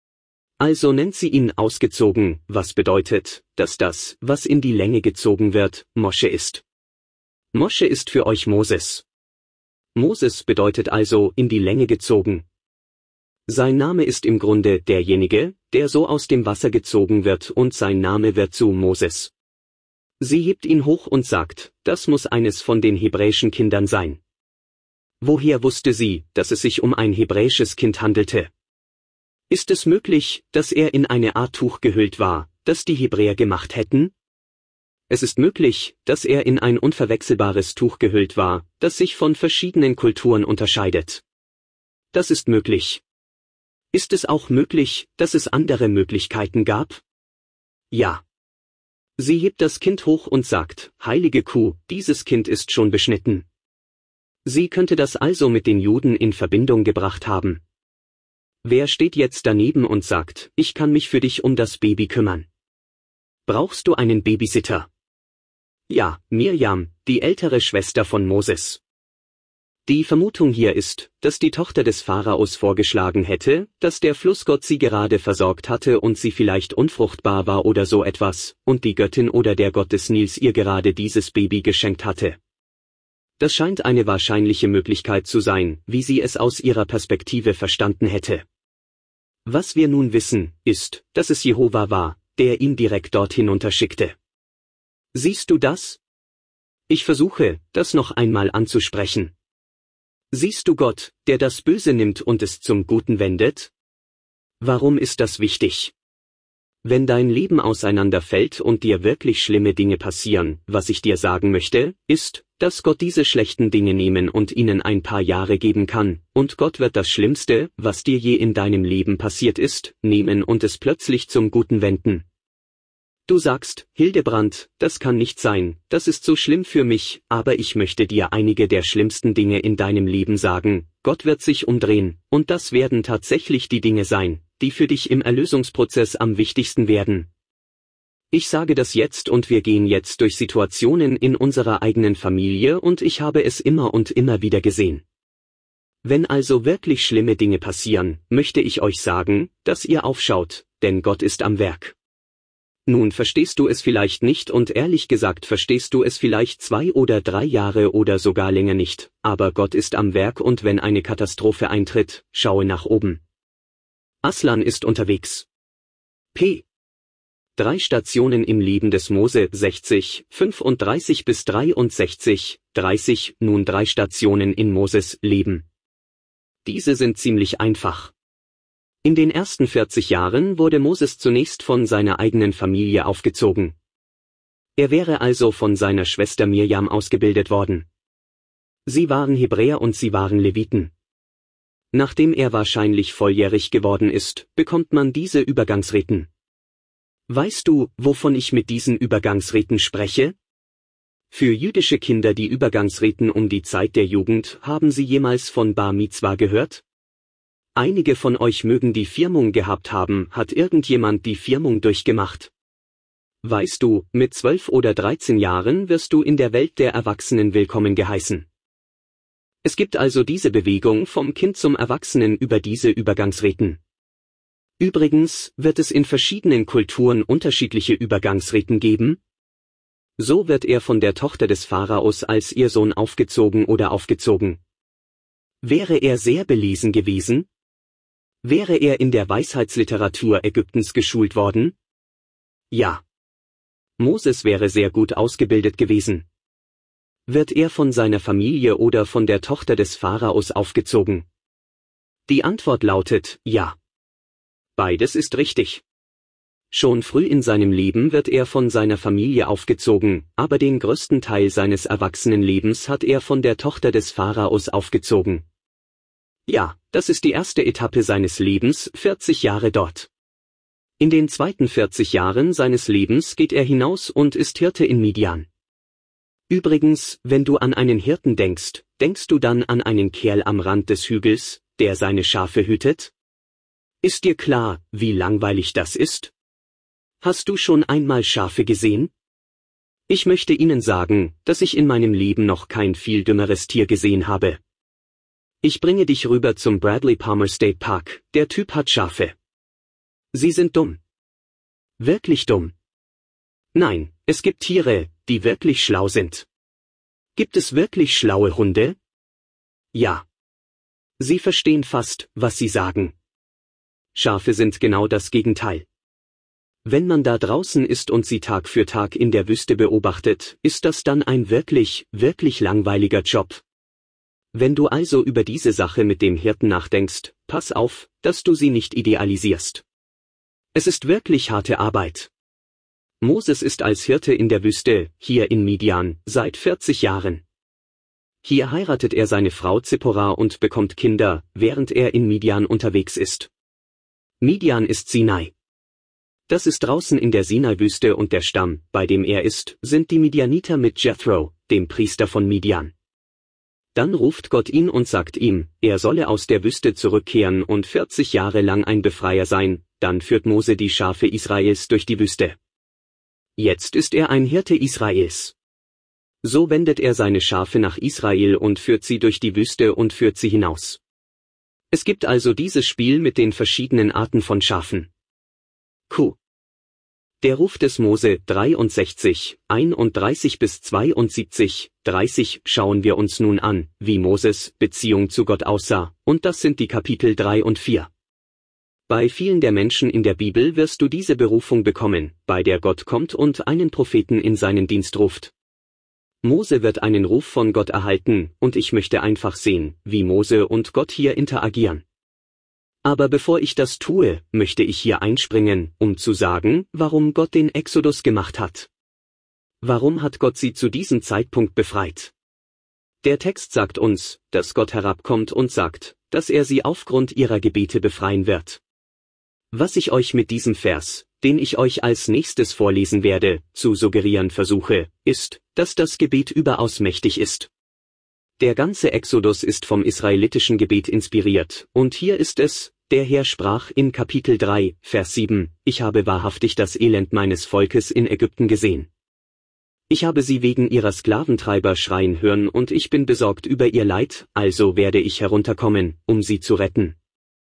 Also nennt sie ihn ausgezogen, was bedeutet, dass das, was in die Länge gezogen wird, Mosche ist. Mosche ist für euch Moses. Moses bedeutet also in die Länge gezogen. Sein Name ist im Grunde derjenige, der so aus dem Wasser gezogen wird und sein Name wird zu Moses. Sie hebt ihn hoch und sagt, das muss eines von den hebräischen Kindern sein. Woher wusste sie, dass es sich um ein hebräisches Kind handelte? Ist es möglich, dass er in eine Art Tuch gehüllt war, das die Hebräer gemacht hätten? Es ist möglich, dass er in ein unverwechselbares Tuch gehüllt war, das sich von verschiedenen Kulturen unterscheidet. Das ist möglich. Ist es auch möglich, dass es andere Möglichkeiten gab? Ja. Sie hebt das Kind hoch und sagt, heilige Kuh, dieses Kind ist schon beschnitten. Sie könnte das also mit den Juden in Verbindung gebracht haben. Wer steht jetzt daneben und sagt, ich kann mich für dich um das Baby kümmern? Brauchst du einen Babysitter? Ja, Mirjam, die ältere Schwester von Moses. Die Vermutung hier ist, dass die Tochter des Pharaos vorgeschlagen hätte, dass der Flussgott sie gerade versorgt hatte und sie vielleicht unfruchtbar war oder so etwas, und die Göttin oder der Gott des Nils ihr gerade dieses Baby geschenkt hatte. Das scheint eine wahrscheinliche Möglichkeit zu sein, wie sie es aus ihrer Perspektive verstanden hätte. Was wir nun wissen, ist, dass es Jehova war, der ihn direkt dorthin unterschickte. Siehst du das? Ich versuche, das noch einmal anzusprechen. Siehst du Gott, der das Böse nimmt und es zum Guten wendet? Warum ist das wichtig? Wenn dein Leben auseinanderfällt und dir wirklich schlimme Dinge passieren, was ich dir sagen möchte, ist, dass Gott diese schlechten Dinge nehmen und ihnen ein paar Jahre geben kann, und Gott wird das Schlimmste, was dir je in deinem Leben passiert ist, nehmen und es plötzlich zum Guten wenden. Du sagst, Hildebrand, das kann nicht sein, das ist so schlimm für mich, aber ich möchte dir einige der schlimmsten Dinge in deinem Leben sagen, Gott wird sich umdrehen, und das werden tatsächlich die Dinge sein, die für dich im Erlösungsprozess am wichtigsten werden. Ich sage das jetzt und wir gehen jetzt durch Situationen in unserer eigenen Familie und ich habe es immer und immer wieder gesehen. Wenn also wirklich schlimme Dinge passieren, möchte ich euch sagen, dass ihr aufschaut, denn Gott ist am Werk. Nun verstehst du es vielleicht nicht und ehrlich gesagt verstehst du es vielleicht 2 oder 3 Jahre oder sogar länger nicht, aber Gott ist am Werk und wenn eine Katastrophe eintritt, schaue nach oben. Aslan ist unterwegs. P. 3 Stationen im Leben des Mose 60, 35 bis 63, 30, nun 3 Stationen in Moses Leben. Diese sind ziemlich einfach. In den ersten 40 Jahren wurde Moses zunächst von seiner eigenen Familie aufgezogen. Er wäre also von seiner Schwester Mirjam ausgebildet worden. Sie waren Hebräer und sie waren Leviten. Nachdem er wahrscheinlich volljährig geworden ist, bekommt man diese Übergangsriten. Weißt du, wovon ich mit diesen Übergangsriten spreche? Für jüdische Kinder die Übergangsriten um die Zeit der Jugend, haben Sie jemals von Bar Mitzwa gehört? Einige von euch mögen die Firmung gehabt haben, hat irgendjemand die Firmung durchgemacht? Weißt du, mit 12 oder 13 Jahren wirst du in der Welt der Erwachsenen willkommen geheißen. Es gibt also diese Bewegung vom Kind zum Erwachsenen über diese Übergangsriten. Übrigens wird es in verschiedenen Kulturen unterschiedliche Übergangsriten geben. So wird er von der Tochter des Pharaos als ihr Sohn aufgezogen oder aufgezogen. Wäre er sehr belesen gewesen? Wäre er in der Weisheitsliteratur Ägyptens geschult worden? Ja. Moses wäre sehr gut ausgebildet gewesen. Wird er von seiner Familie oder von der Tochter des Pharaos aufgezogen? Die Antwort lautet, ja. Beides ist richtig. Schon früh in seinem Leben wird er von seiner Familie aufgezogen, aber den größten Teil seines Erwachsenenlebens hat er von der Tochter des Pharaos aufgezogen. Ja, das ist die erste Etappe seines Lebens, 40 Jahre dort. In den zweiten 40 Jahren seines Lebens geht er hinaus und ist Hirte in Midian. Übrigens, wenn du an einen Hirten denkst, denkst du dann an einen Kerl am Rand des Hügels, der seine Schafe hütet? Ist dir klar, wie langweilig das ist? Hast du schon einmal Schafe gesehen? Ich möchte Ihnen sagen, dass ich in meinem Leben noch kein viel dümmeres Tier gesehen habe. Ich bringe dich rüber zum Bradley Palmer State Park, der Typ hat Schafe. Sie sind dumm. Wirklich dumm. Nein, es gibt Tiere, die wirklich schlau sind. Gibt es wirklich schlaue Hunde? Ja. Sie verstehen fast, was sie sagen. Schafe sind genau das Gegenteil. Wenn man da draußen ist und sie Tag für Tag in der Wüste beobachtet, ist das dann ein wirklich, wirklich langweiliger Job. Wenn du also über diese Sache mit dem Hirten nachdenkst, pass auf, dass du sie nicht idealisierst. Es ist wirklich harte Arbeit. Moses ist als Hirte in der Wüste, hier in Midian, seit 40 Jahren. Hier heiratet er seine Frau Zipporah und bekommt Kinder, während er in Midian unterwegs ist. Midian ist Sinai. Das ist draußen in der Sinai-Wüste und der Stamm, bei dem er ist, sind die Midianiter mit Jethro, dem Priester von Midian. Dann ruft Gott ihn und sagt ihm, er solle aus der Wüste zurückkehren und 40 Jahre lang ein Befreier sein, dann führt Mose die Schafe Israels durch die Wüste. Jetzt ist er ein Hirte Israels. So wendet er seine Schafe nach Israel und führt sie durch die Wüste und führt sie hinaus. Es gibt also dieses Spiel mit den verschiedenen Arten von Schafen. Q. Der Ruf des Mose 63, 31 bis 72, 30 schauen wir uns nun an, wie Moses Beziehung zu Gott aussah, und das sind die Kapitel 3 und 4. Bei vielen der Menschen in der Bibel wirst du diese Berufung bekommen, bei der Gott kommt und einen Propheten in seinen Dienst ruft. Mose wird einen Ruf von Gott erhalten, und ich möchte einfach sehen, wie Mose und Gott hier interagieren. Aber bevor ich das tue, möchte ich hier einspringen, um zu sagen, warum Gott den Exodus gemacht hat. Warum hat Gott sie zu diesem Zeitpunkt befreit? Der Text sagt uns, dass Gott herabkommt und sagt, dass er sie aufgrund ihrer Gebete befreien wird. Was ich euch mit diesem Vers, den ich euch als nächstes vorlesen werde, zu suggerieren versuche, ist, dass das Gebet überaus mächtig ist. Der ganze Exodus ist vom israelitischen Gebet inspiriert, und hier ist es, der Herr sprach in Kapitel 3, Vers 7, ich habe wahrhaftig das Elend meines Volkes in Ägypten gesehen. Ich habe sie wegen ihrer Sklaventreiber schreien hören und ich bin besorgt über ihr Leid, also werde ich herunterkommen, um sie zu retten.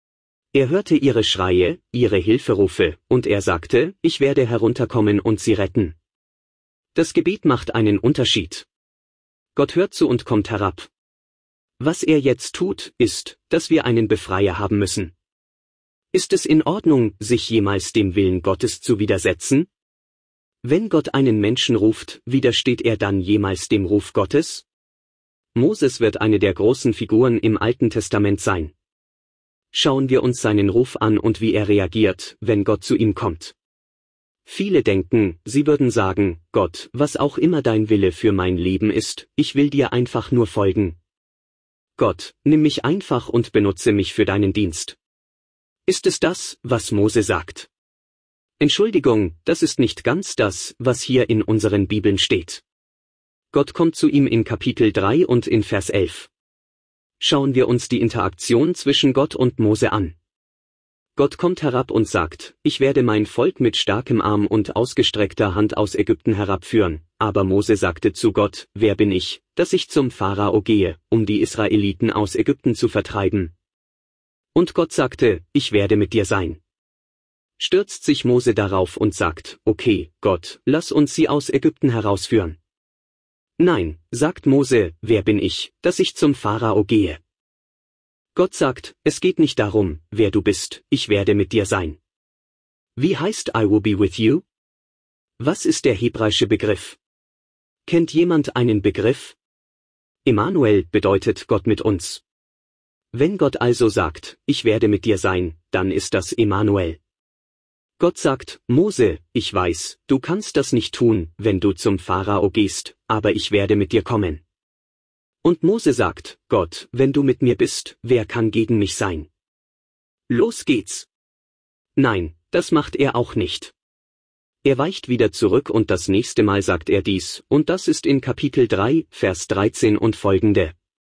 Er hörte ihre Schreie, ihre Hilferufe, und er sagte, ich werde herunterkommen und sie retten. Das Gebet macht einen Unterschied. Gott hört zu und kommt herab. Was er jetzt tut, ist, dass wir einen Befreier haben müssen. Ist es in Ordnung, sich jemals dem Willen Gottes zu widersetzen? Wenn Gott einen Menschen ruft, widersteht er dann jemals dem Ruf Gottes? Moses wird eine der großen Figuren im Alten Testament sein. Schauen wir uns seinen Ruf an und wie er reagiert, wenn Gott zu ihm kommt. Viele denken, sie würden sagen, Gott, was auch immer dein Wille für mein Leben ist, ich will dir einfach nur folgen. Gott, nimm mich einfach und benutze mich für deinen Dienst. Ist es das, was Mose sagt? Entschuldigung, das ist nicht ganz das, was hier in unseren Bibeln steht. Gott kommt zu ihm in Kapitel 3 und in Vers 11. Schauen wir uns die Interaktion zwischen Gott und Mose an. Gott kommt herab und sagt, ich werde mein Volk mit starkem Arm und ausgestreckter Hand aus Ägypten herabführen, aber Mose sagte zu Gott, wer bin ich, dass ich zum Pharao gehe, um die Israeliten aus Ägypten zu vertreiben? Und Gott sagte, ich werde mit dir sein. Stürzt sich Mose darauf und sagt, okay, Gott, lass uns sie aus Ägypten herausführen. Nein, sagt Mose, wer bin ich, dass ich zum Pharao gehe? Gott sagt, es geht nicht darum, wer du bist, ich werde mit dir sein. Wie heißt I will be with you? Was ist der hebräische Begriff? Kennt jemand einen Begriff? Immanuel bedeutet Gott mit uns. Wenn Gott also sagt, ich werde mit dir sein, dann ist das Immanuel. Gott sagt, Mose, ich weiß, du kannst das nicht tun, wenn du zum Pharao gehst, aber ich werde mit dir kommen. Und Mose sagt, Gott, wenn du mit mir bist, wer kann gegen mich sein? Los geht's. Nein, das macht er auch nicht. Er weicht wieder zurück und das nächste Mal sagt er dies, und das ist in Kapitel 3, Vers 13 und folgende.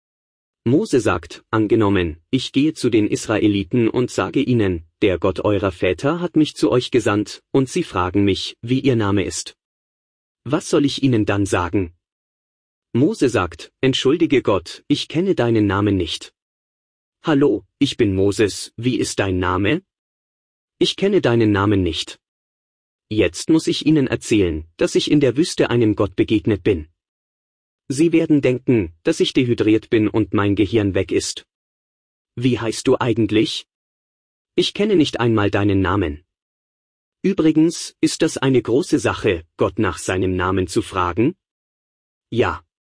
Mose sagt, angenommen, ich gehe zu den Israeliten und sage ihnen, der Gott eurer Väter hat mich zu euch gesandt, und sie fragen mich, wie ihr Name ist. Was soll ich ihnen dann sagen? Mose sagt, entschuldige Gott, ich kenne deinen Namen nicht. Hallo, ich bin Moses, wie ist dein Name? Ich kenne deinen Namen nicht. Jetzt muss ich ihnen erzählen, dass ich in der Wüste einem Gott begegnet bin. Sie werden denken, dass ich dehydriert bin und mein Gehirn weg ist. Wie heißt du eigentlich? Ich kenne nicht einmal deinen Namen. Übrigens, ist das eine große Sache, Gott nach seinem Namen zu fragen? Ja.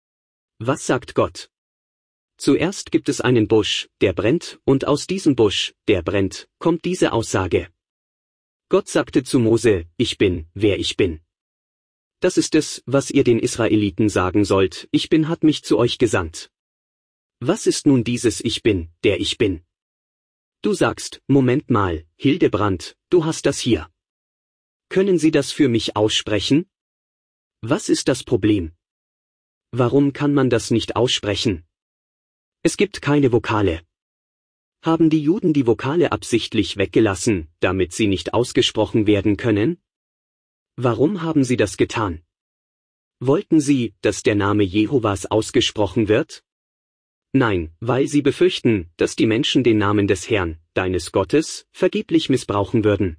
Was sagt Gott? Zuerst gibt es einen Busch, der brennt, und aus diesem Busch, der brennt, kommt diese Aussage. Gott sagte zu Mose, ich bin, wer ich bin. Das ist es, was ihr den Israeliten sagen sollt, ich bin hat mich zu euch gesandt. Was ist nun dieses Ich bin, der ich bin? Du sagst, Moment mal, Hildebrand, du hast das hier. Können Sie das für mich aussprechen? Was ist das Problem? Warum kann man das nicht aussprechen? Es gibt keine Vokale. Haben die Juden die Vokale absichtlich weggelassen, damit sie nicht ausgesprochen werden können? Warum haben sie das getan? Wollten sie, dass der Name Jehovas ausgesprochen wird? Nein, weil sie befürchten, dass die Menschen den Namen des Herrn, deines Gottes, vergeblich missbrauchen würden.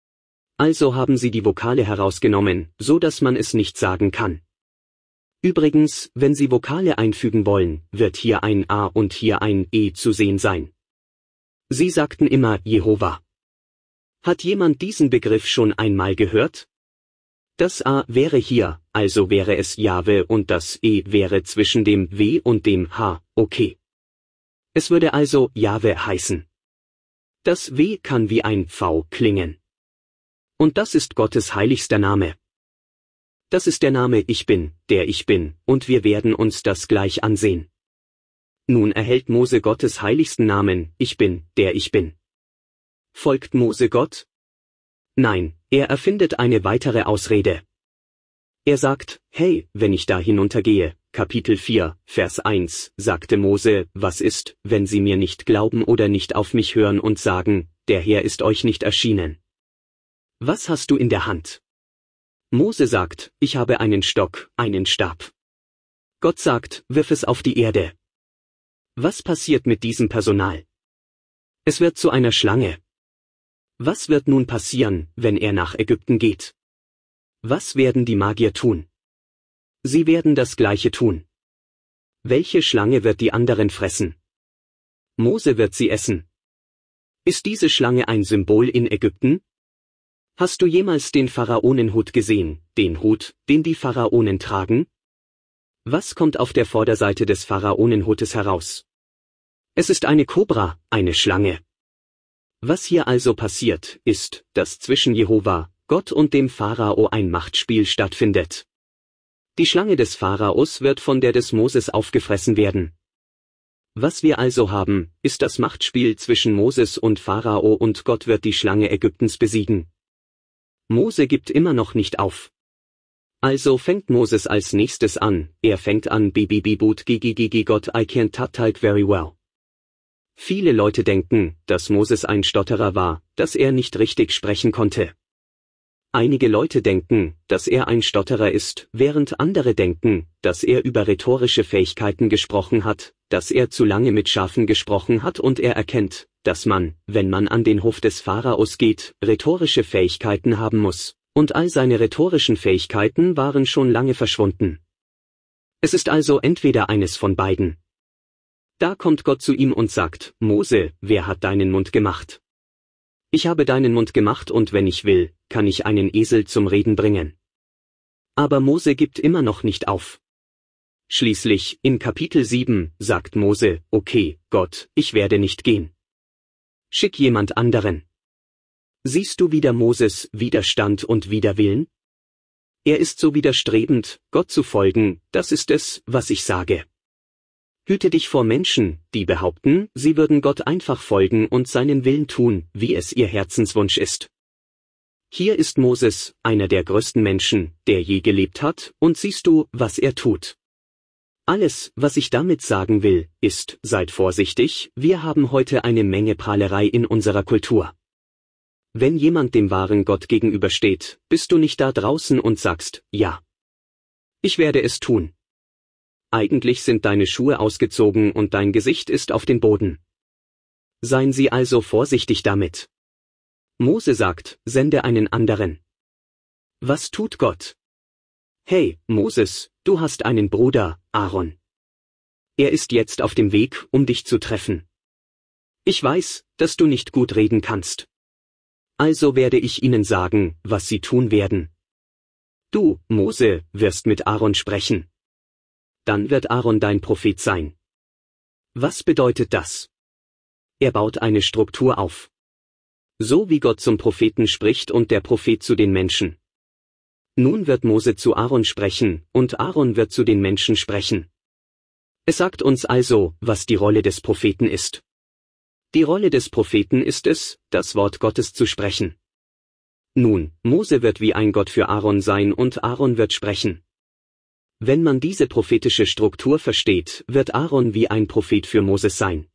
Also haben sie die Vokale herausgenommen, so dass man es nicht sagen kann. Übrigens, wenn Sie Vokale einfügen wollen, wird hier ein A und hier ein E zu sehen sein. Sie sagten immer Jehova. Hat jemand diesen Begriff schon einmal gehört? Das A wäre hier, also wäre es Jahwe und das E wäre zwischen dem W und dem H, okay. Es würde also Jahwe heißen. Das W kann wie ein V klingen. Und das ist Gottes heiligster Name. Das ist der Name Ich Bin, der Ich Bin, und wir werden uns das gleich ansehen. Nun erhält Mose Gottes heiligsten Namen, Ich Bin, der Ich Bin. Folgt Mose Gott? Nein, er erfindet eine weitere Ausrede. Er sagt, hey, wenn ich da hinuntergehe, Kapitel 4, Vers 1, sagte Mose, was ist, wenn sie mir nicht glauben oder nicht auf mich hören und sagen, der Herr ist euch nicht erschienen? Was hast du in der Hand? Mose sagt, ich habe einen Stock, einen Stab. Gott sagt, wirf es auf die Erde. Was passiert mit diesem Personal? Es wird zu einer Schlange. Was wird nun passieren, wenn er nach Ägypten geht? Was werden die Magier tun? Sie werden das Gleiche tun. Welche Schlange wird die anderen fressen? Mose wird sie essen. Ist diese Schlange ein Symbol in Ägypten? Hast du jemals den Pharaonenhut gesehen, den Hut, den die Pharaonen tragen? Was kommt auf der Vorderseite des Pharaonenhutes heraus? Es ist eine Kobra, eine Schlange. Was hier also passiert, ist, dass zwischen Jehova, Gott und dem Pharao ein Machtspiel stattfindet. Die Schlange des Pharaos wird von der des Moses aufgefressen werden. Was wir also haben, ist das Machtspiel zwischen Moses und Pharao und Gott wird die Schlange Ägyptens besiegen. Mose gibt immer noch nicht auf. Also fängt Moses als nächstes an, er fängt an but God I can't talk very well. Viele Leute denken, dass Moses ein Stotterer war, dass er nicht richtig sprechen konnte. Einige Leute denken, dass er ein Stotterer ist, während andere denken, dass er über rhetorische Fähigkeiten gesprochen hat, dass er zu lange mit Schafen gesprochen hat und er erkennt, dass man, wenn man an den Hof des Pharaos geht, rhetorische Fähigkeiten haben muss, und all seine rhetorischen Fähigkeiten waren schon lange verschwunden. Es ist also entweder eines von beiden. Da kommt Gott zu ihm und sagt, Mose, wer hat deinen Mund gemacht? Ich habe deinen Mund gemacht und wenn ich will, kann ich einen Esel zum Reden bringen. Aber Mose gibt immer noch nicht auf. Schließlich, in Kapitel 7, sagt Mose, okay, Gott, ich werde nicht gehen. Schick jemand anderen. Siehst du wieder Moses Widerstand und Widerwillen? Er ist so widerstrebend, Gott zu folgen, das ist es, was ich sage. Hüte dich vor Menschen, die behaupten, sie würden Gott einfach folgen und seinen Willen tun, wie es ihr Herzenswunsch ist. Hier ist Moses, einer der größten Menschen, der je gelebt hat, und siehst du, was er tut. Alles, was ich damit sagen will, ist, seid vorsichtig, wir haben heute eine Menge Prahlerei in unserer Kultur. Wenn jemand dem wahren Gott gegenübersteht, bist du nicht da draußen und sagst, ja. Ich werde es tun. Eigentlich sind deine Schuhe ausgezogen und dein Gesicht ist auf den Boden. Seien Sie also vorsichtig damit. Mose sagt, sende einen anderen. Was tut Gott? Hey, Moses, du hast einen Bruder, Aaron. Er ist jetzt auf dem Weg, um dich zu treffen. Ich weiß, dass du nicht gut reden kannst. Also werde ich ihnen sagen, was sie tun werden. Du, Mose, wirst mit Aaron sprechen. Dann wird Aaron dein Prophet sein. Was bedeutet das? Er baut eine Struktur auf. So wie Gott zum Propheten spricht und der Prophet zu den Menschen. Nun wird Mose zu Aaron sprechen, und Aaron wird zu den Menschen sprechen. Es sagt uns also, was die Rolle des Propheten ist. Die Rolle des Propheten ist es, das Wort Gottes zu sprechen. Nun, Mose wird wie ein Gott für Aaron sein und Aaron wird sprechen. Wenn man diese prophetische Struktur versteht, wird Aaron wie ein Prophet für Moses sein.